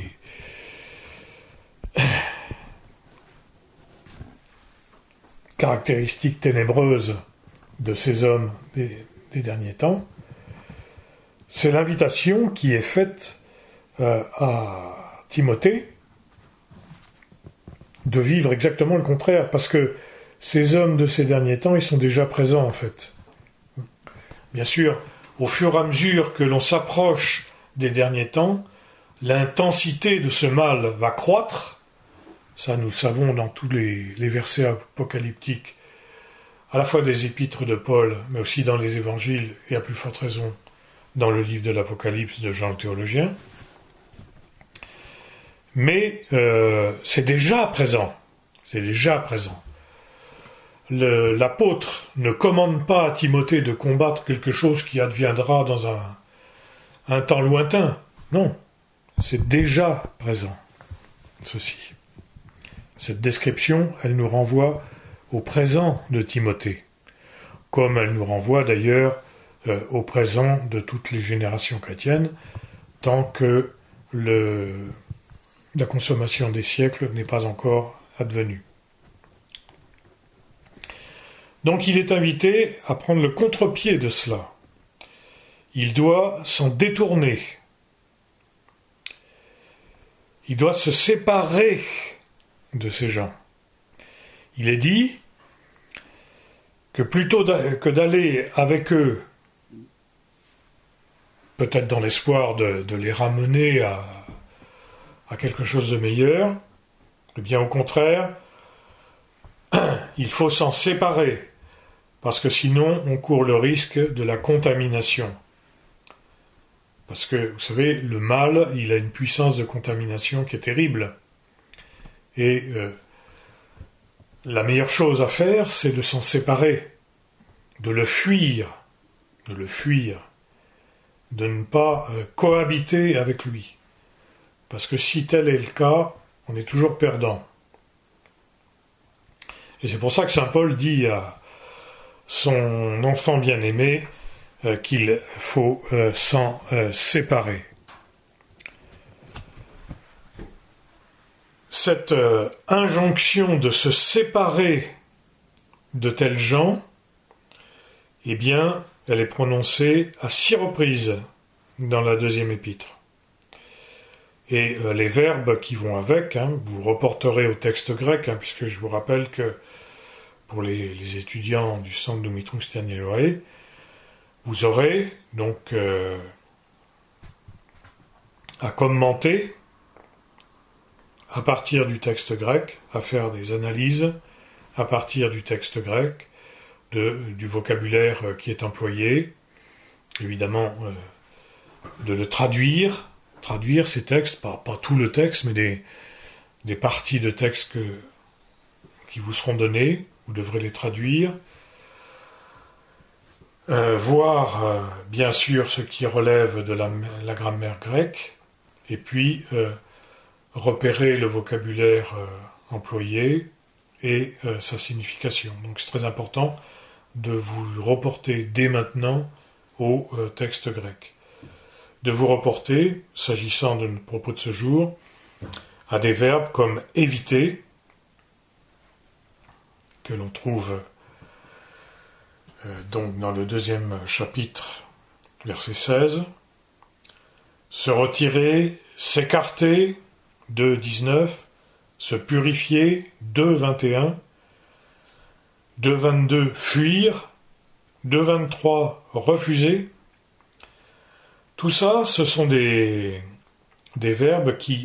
caractéristiques ténébreuses de ces hommes des derniers temps. C'est l'invitation qui est faite à Timothée de vivre exactement le contraire, parce que ces hommes de ces derniers temps, ils sont déjà présents en fait. Bien sûr, au fur et à mesure que l'on s'approche des derniers temps, l'intensité de ce mal va croître. Ça, nous le savons dans tous les versets apocalyptiques, à la fois des épîtres de Paul, mais aussi dans les évangiles, et à plus forte raison dans le livre de l'Apocalypse de Jean le théologien. Mais c'est déjà présent. C'est déjà présent. L'apôtre ne commande pas à Timothée de combattre quelque chose qui adviendra dans un temps lointain. Non, c'est déjà présent, ceci. Cette description, elle nous renvoie au présent de Timothée, comme elle nous renvoie d'ailleurs au présent de toutes les générations chrétiennes, tant que la consommation des siècles n'est pas encore advenue. Donc il est invité à prendre le contre-pied de cela. Il doit s'en détourner. Il doit se séparer de ces gens. Il est dit que plutôt que d'aller avec eux, peut-être dans l'espoir de les ramener à quelque chose de meilleur, eh bien au contraire, il faut s'en séparer, parce que sinon on court le risque de la contamination. Parce que, vous savez, le mal, il a une puissance de contamination qui est terrible. Et la meilleure chose à faire, c'est de s'en séparer, de le fuir, de ne pas cohabiter avec lui. Parce que si tel est le cas, on est toujours perdant. Et c'est pour ça que saint Paul dit à son enfant bien-aimé qu'il faut s'en séparer. Cette injonction de se séparer de tels gens, eh bien, elle est prononcée à 6 reprises dans la 2e épître. Et les verbes qui vont avec, vous reporterez au texte grec, puisque je vous rappelle que pour les étudiants du centre Dumitru Staniloae, vous aurez donc à commenter à partir du texte grec, à faire des analyses à partir du texte grec, du vocabulaire qui est employé, évidemment de le traduire ces textes, pas tout le texte, mais des parties de texte qui vous seront données, vous devrez les traduire, voir bien sûr ce qui relève de la grammaire grecque, et puis repérer le vocabulaire employé et sa signification. Donc c'est très important de vous reporter dès maintenant au texte grec. De vous reporter, s'agissant de nos propos de ce jour, à des verbes comme éviter, que l'on trouve donc dans le 2e chapitre, verset 16. Se retirer, s'écarter, 2,19. Se purifier, 2,21. 2,22. Fuir, 2,23. Refuser. Tout ça, ce sont des verbes qui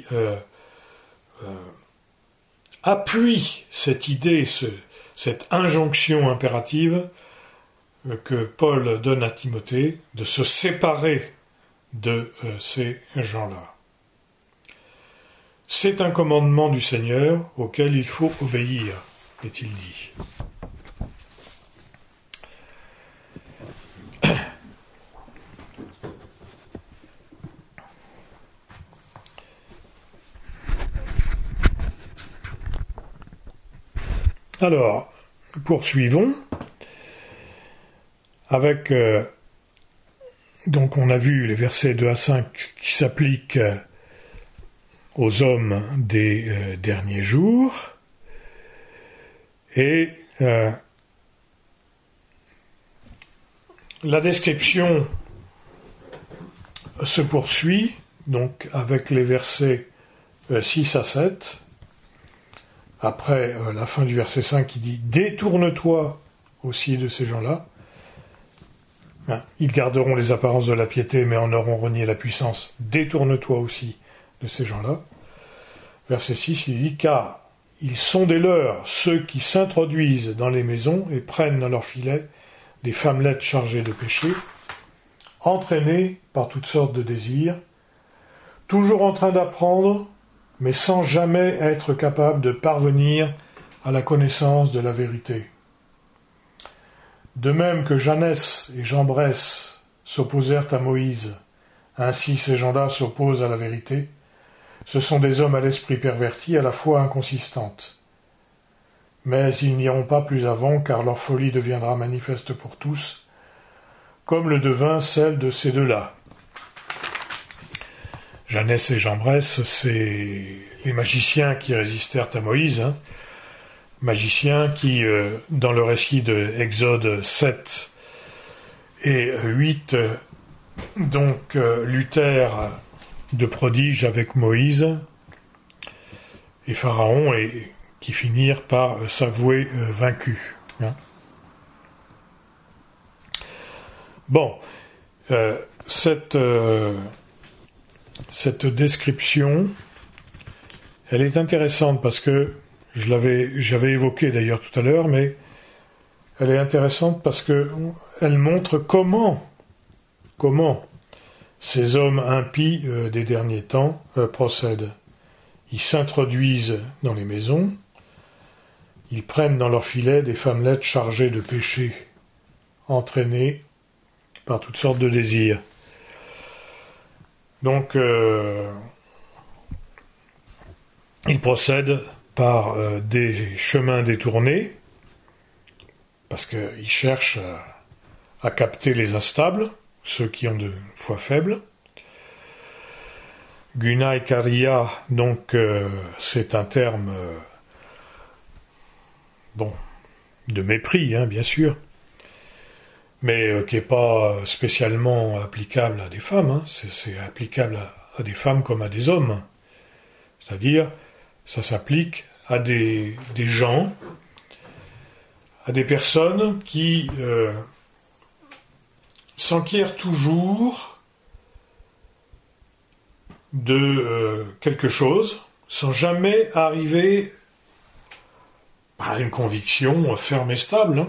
appuient cette idée, cette injonction impérative que Paul donne à Timothée de se séparer de ces gens-là. C'est un commandement du Seigneur auquel il faut obéir, est-il dit. Alors, poursuivons avec, donc on a vu les versets 2 à 5 qui s'appliquent aux hommes des derniers jours, et la description se poursuit donc avec les versets 6 à 7. Après la fin du verset 5 qui dit « Détourne-toi aussi de ces gens-là. Ils garderont les apparences de la piété, mais en auront renié la puissance. Détourne-toi aussi de ces gens-là. » Verset 6, il dit « Car ils sont des leurs, ceux qui s'introduisent dans les maisons et prennent dans leurs filets des femmelettes chargées de péché, entraînés par toutes sortes de désirs, toujours en train d'apprendre, mais sans jamais être capable de parvenir à la connaissance de la vérité. De même que Janès et Jambres s'opposèrent à Moïse, ainsi ces gens-là s'opposent à la vérité. Ce sont des hommes à l'esprit perverti, à la fois inconsistantes. Mais ils n'iront pas plus avant, car leur folie deviendra manifeste pour tous, comme le devint celle de ces deux-là. Janès et Jambres, c'est les magiciens qui résistèrent à Moïse, magiciens qui, dans le récit de Exode 7 et 8, luttèrent de prodiges avec Moïse et Pharaon, et qui finirent par s'avouer vaincus. Bon, cette description, elle est intéressante parce que j'avais évoqué d'ailleurs tout à l'heure, mais elle est intéressante parce que elle montre comment ces hommes impies des derniers temps procèdent. Ils s'introduisent dans les maisons, ils prennent dans leurs filets des femmelettes chargées de péché, entraînées par toutes sortes de désirs. Donc, ils procèdent par des chemins détournés, parce qu'ils cherchent à capter les instables, ceux qui ont de foi faible. Guna et Karia, donc, c'est un terme, de mépris, bien sûr, mais qui n'est pas spécialement applicable à des femmes, c'est applicable à des femmes comme à des hommes. C'est-à-dire, ça s'applique à des gens, à des personnes qui s'enquièrent toujours de quelque chose, sans jamais arriver à une conviction ferme et stable.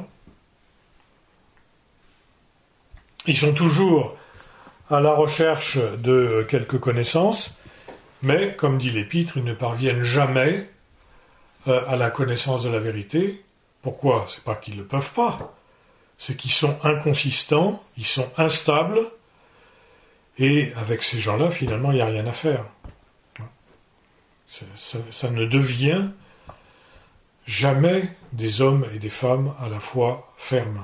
Ils sont toujours à la recherche de quelques connaissances, mais, comme dit l'Épître, ils ne parviennent jamais à la connaissance de la vérité. Pourquoi ? C'est pas qu'ils ne le peuvent pas, c'est qu'ils sont inconsistants, ils sont instables, et avec ces gens-là, finalement, il n'y a rien à faire. Ça ne devient jamais des hommes et des femmes à la fois fermes.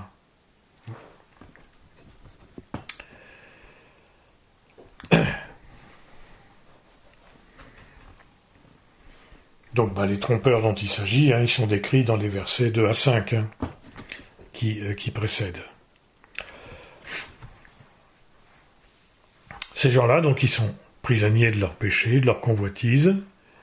Donc les trompeurs dont il s'agit, ils sont décrits dans les versets 2 à 5 qui précèdent. Ces gens-là, donc, ils sont prisonniers de leurs péchés, de leurs convoitises,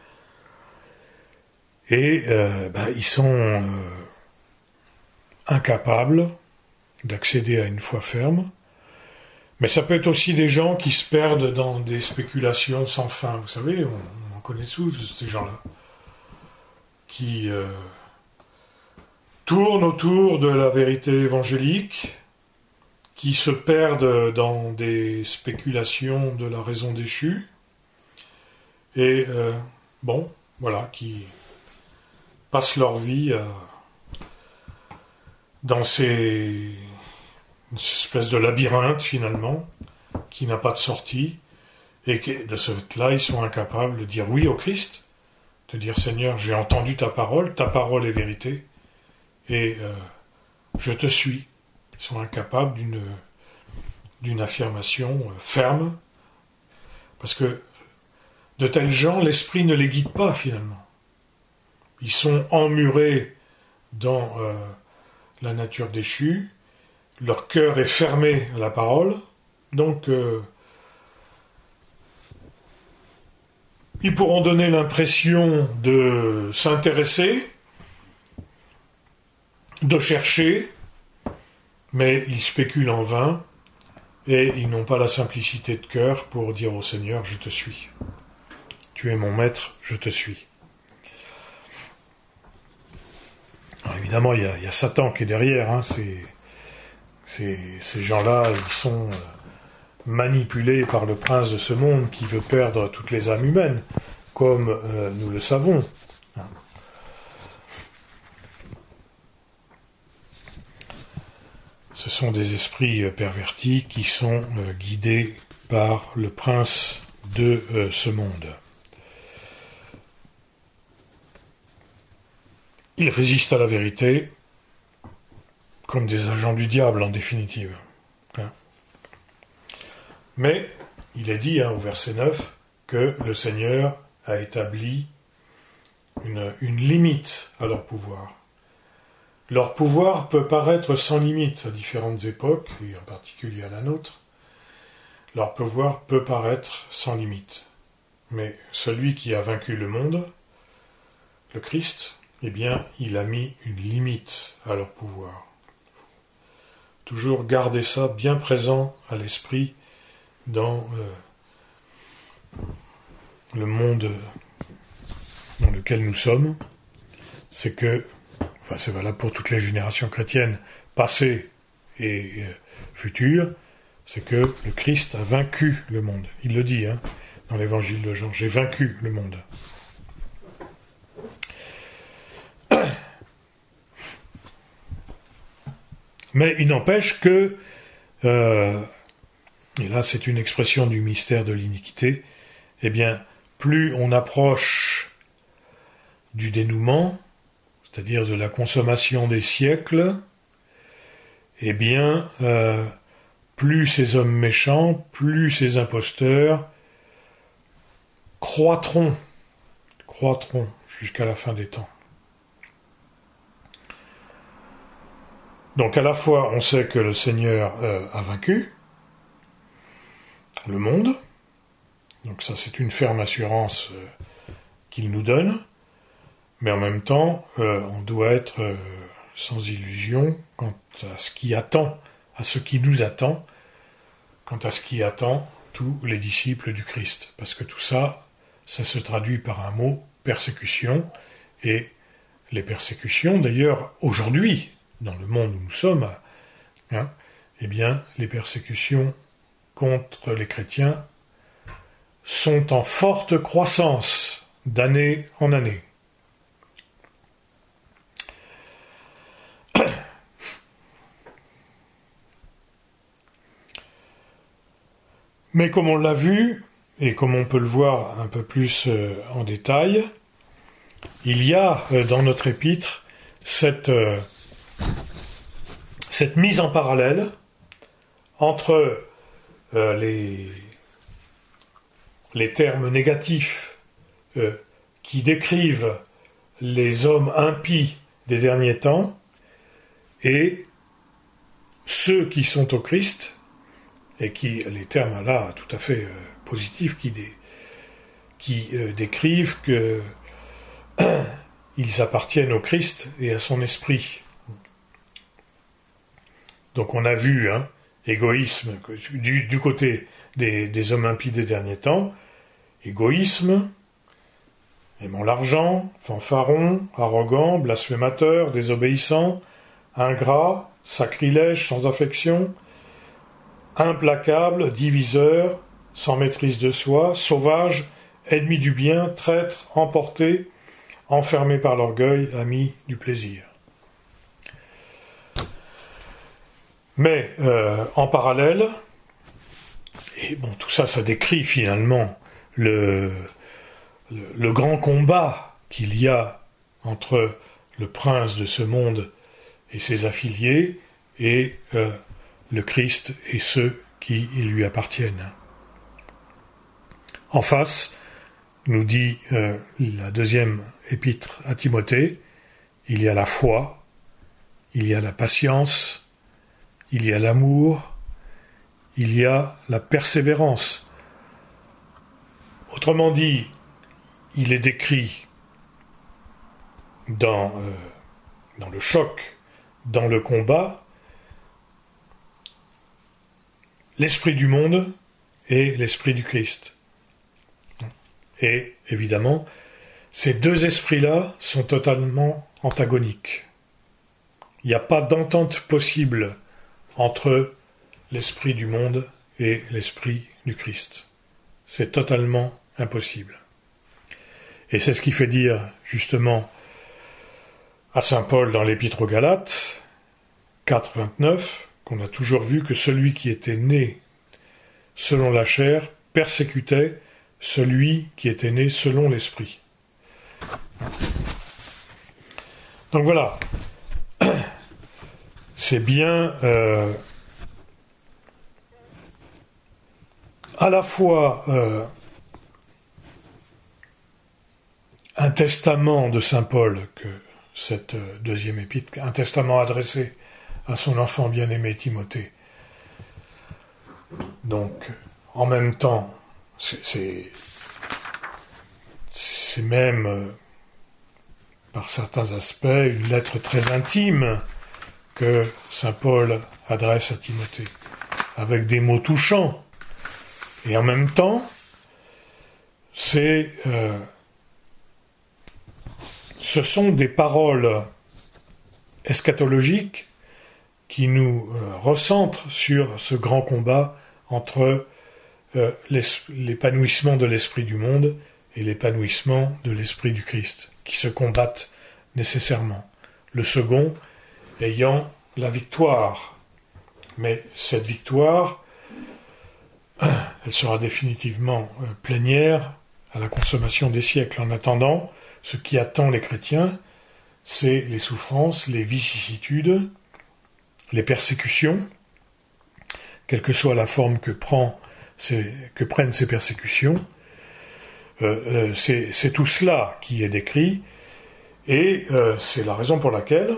et ils sont incapables d'accéder à une foi ferme. Mais ça peut être aussi des gens qui se perdent dans des spéculations sans fin. Vous savez, on en connaît tous ces gens-là, qui tournent autour de la vérité évangélique, qui se perdent dans des spéculations de la raison déchue, et qui passent leur vie dans une espèce de labyrinthe finalement, qui n'a pas de sortie, et que de ce fait-là, ils sont incapables de dire oui au Christ, de dire Seigneur, j'ai entendu ta parole est vérité, et je te suis. Ils sont incapables d'une affirmation ferme, parce que de tels gens, l'esprit ne les guide pas finalement. Ils sont emmurés dans la nature déchue, leur cœur est fermé à la parole, donc ils pourront donner l'impression de s'intéresser, de chercher, mais ils spéculent en vain, et ils n'ont pas la simplicité de cœur pour dire au Seigneur, je te suis. Tu es mon maître, je te suis. Alors évidemment, il y a Satan qui est derrière, ces gens-là, ils sont manipulés par le prince de ce monde qui veut perdre toutes les âmes humaines, comme nous le savons. Ce sont des esprits pervertis qui sont guidés par le prince de ce monde. Ils résistent à la vérité comme des agents du diable en définitive. Mais il est dit au verset 9 que le Seigneur a établi une limite à leur pouvoir. Leur pouvoir peut paraître sans limite à différentes époques, et en particulier à la nôtre. Leur pouvoir peut paraître sans limite. Mais celui qui a vaincu le monde, le Christ, il a mis une limite à leur pouvoir. Toujours garder ça bien présent à l'esprit dans le monde dans lequel nous sommes. C'est que c'est valable pour toutes les générations chrétiennes, passées et futures, c'est que le Christ a vaincu le monde. Il le dit dans l'évangile de Jean, j'ai vaincu le monde. Mais il n'empêche que, et là c'est une expression du mystère de l'iniquité, plus on approche du dénouement, c'est-à-dire de la consommation des siècles, plus ces hommes méchants, plus ces imposteurs croîtront jusqu'à la fin des temps. Donc à la fois on sait que le Seigneur a vaincu le monde, donc ça c'est une ferme assurance qu'il nous donne, mais en même temps, on doit être sans illusion quant à ce qui attend, à ce qui nous attend, quant à ce qui attend tous les disciples du Christ. Parce que tout ça, ça se traduit par un mot, persécution, et les persécutions, d'ailleurs, aujourd'hui, dans le monde où nous sommes, les persécutions contre les chrétiens sont en forte croissance d'année en année. Mais comme on l'a vu, et comme on peut le voir un peu plus en détail, il y a dans notre épître cette mise en parallèle entre les termes négatifs qui décrivent les hommes impies des derniers temps et ceux qui sont au Christ, et qui, les termes là tout à fait positifs, qui décrivent que ils appartiennent au Christ et à son esprit. Donc on a vu égoïsme du côté des hommes impies des derniers temps, égoïsme, aimant l'argent, fanfaron, arrogant, blasphémateur, désobéissant, ingrat, sacrilège, sans affection, implacable, diviseur, sans maîtrise de soi, sauvage, ennemi du bien, traître, emporté, enfermé par l'orgueil, ami du plaisir. Mais en parallèle, et bon, tout ça, ça décrit finalement le grand combat qu'il y a entre le prince de ce monde et ses affiliés et le Christ et ceux qui lui appartiennent. En face, nous dit la deuxième épître à Timothée, il y a la foi, il y a la patience, il y a l'amour, il y a la persévérance. Autrement dit, il est décrit dans le choc, dans le combat, l'esprit du monde et l'esprit du Christ. Et, évidemment, ces deux esprits-là sont totalement antagoniques. Il n'y a pas d'entente possible entre l'esprit du monde et l'esprit du Christ. C'est totalement impossible. Et c'est ce qui fait dire, justement, à saint Paul dans l'Épître aux Galates, 4,29, qu'on a toujours vu que celui qui était né selon la chair persécutait celui qui était né selon l'esprit. Donc voilà, c'est bien à la fois un testament de saint Paul, que cette deuxième épître, un testament adressé à son enfant bien-aimé Timothée. Donc, en même temps, c'est même, par certains aspects, une lettre très intime que saint Paul adresse à Timothée, avec des mots touchants. Et en même temps, ce sont des paroles eschatologiques qui nous recentrent sur ce grand combat entre l'épanouissement de l'esprit du monde et l'épanouissement de l'esprit du Christ, qui se combattent nécessairement. Le second ayant la victoire. Mais cette victoire, elle sera définitivement plénière à la consommation des siècles. En attendant, ce qui attend les chrétiens, c'est les souffrances, les vicissitudes, les persécutions, quelle que soit la forme que prennent ces persécutions. C'est tout cela qui est décrit, et c'est la raison pour laquelle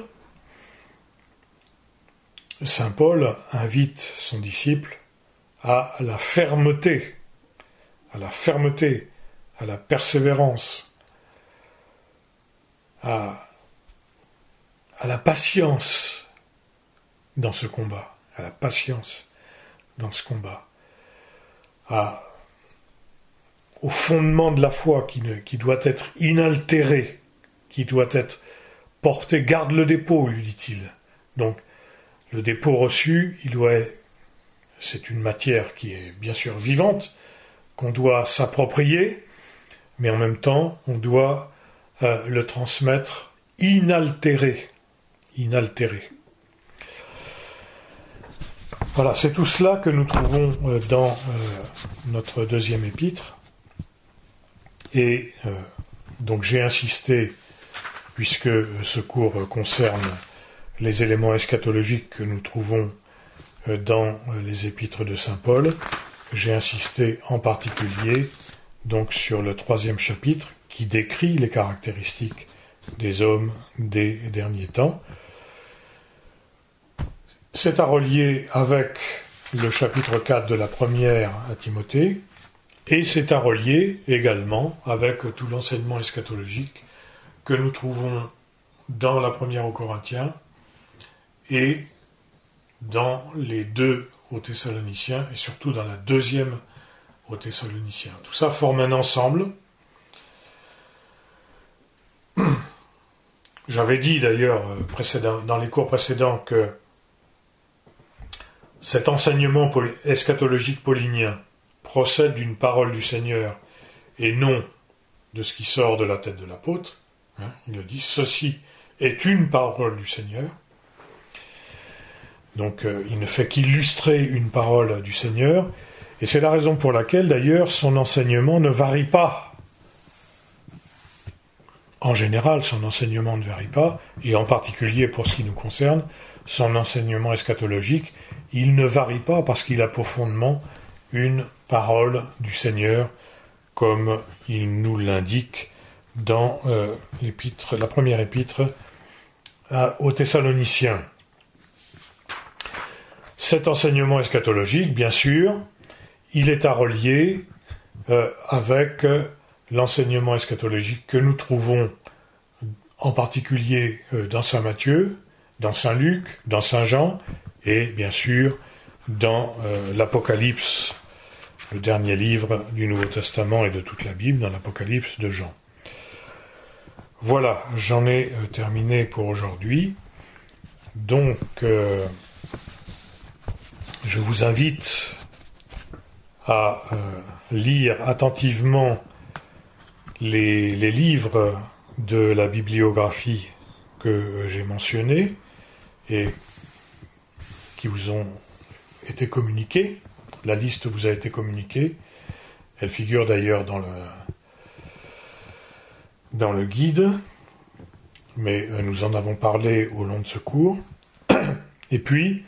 saint Paul invite son disciple à la fermeté, à la persévérance, à la patience dans ce combat, au fondement de la foi qui doit être inaltéré, qui doit être porté, garde le dépôt, lui dit-il. Donc, le dépôt reçu, c'est une matière qui est bien sûr vivante, qu'on doit s'approprier, mais en même temps, on doit le transmettre inaltéré. Voilà, c'est tout cela que nous trouvons dans notre deuxième épître. Et donc j'ai insisté, puisque ce cours concerne les éléments eschatologiques que nous trouvons dans les épîtres de saint Paul, j'ai insisté en particulier donc sur le 3e chapitre, qui décrit les caractéristiques des hommes des derniers temps. C'est à relier avec le chapitre 4 de la première à Timothée, et c'est à relier également avec tout l'enseignement eschatologique que nous trouvons dans la première aux Corinthiens et dans les deux aux Thessaloniciens, et surtout dans la deuxième aux Thessaloniciens. Tout ça forme un ensemble. J'avais dit d'ailleurs dans les cours précédents que cet enseignement eschatologique paulinien procède d'une parole du Seigneur et non de ce qui sort de la tête de l'apôtre. Il le dit, ceci est une parole du Seigneur. Donc il ne fait qu'illustrer une parole du Seigneur, et c'est la raison pour laquelle d'ailleurs son enseignement ne varie pas. En général, son enseignement ne varie pas, et en particulier pour ce qui nous concerne, son enseignement eschatologique, il ne varie pas parce qu'il a pour fondement une parole du Seigneur, comme il nous l'indique dans la première épître aux Thessaloniciens. Cet enseignement eschatologique, bien sûr, il est à relier avec l'enseignement eschatologique que nous trouvons en particulier dans Saint Matthieu, dans Saint Luc, dans Saint Jean, et bien sûr dans l'Apocalypse, le dernier livre du Nouveau Testament et de toute la Bible, dans l'Apocalypse de Jean. Voilà, j'en ai terminé pour aujourd'hui. Donc, je vous invite à lire attentivement les livres de la bibliographie que j'ai mentionnés et qui vous ont été communiqués. La liste vous a été communiquée. Elle figure d'ailleurs dans le guide, mais nous en avons parlé au long de ce cours. Et puis,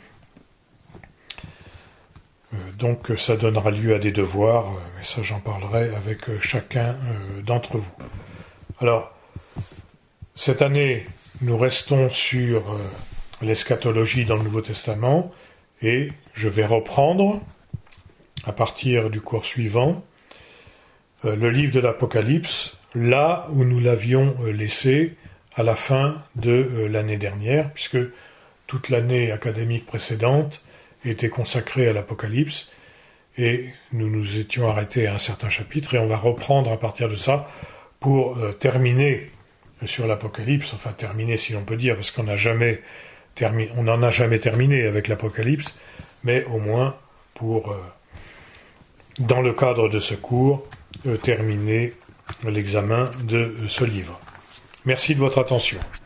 donc ça donnera lieu à des devoirs, mais ça j'en parlerai avec chacun d'entre vous. Alors, cette année, nous restons sur l'eschatologie dans le Nouveau Testament, et je vais reprendre, à partir du cours suivant, le livre de l'Apocalypse, là où nous l'avions laissé à la fin de l'année dernière, puisque toute l'année académique précédente était consacrée à l'Apocalypse, et nous nous étions arrêtés à un certain chapitre, et on va reprendre à partir de ça pour terminer sur l'Apocalypse, enfin terminer si l'on peut dire, parce qu'on n'en a jamais terminé avec l'Apocalypse, mais au moins pour, dans le cadre de ce cours, terminer l'examen de ce livre. Merci de votre attention.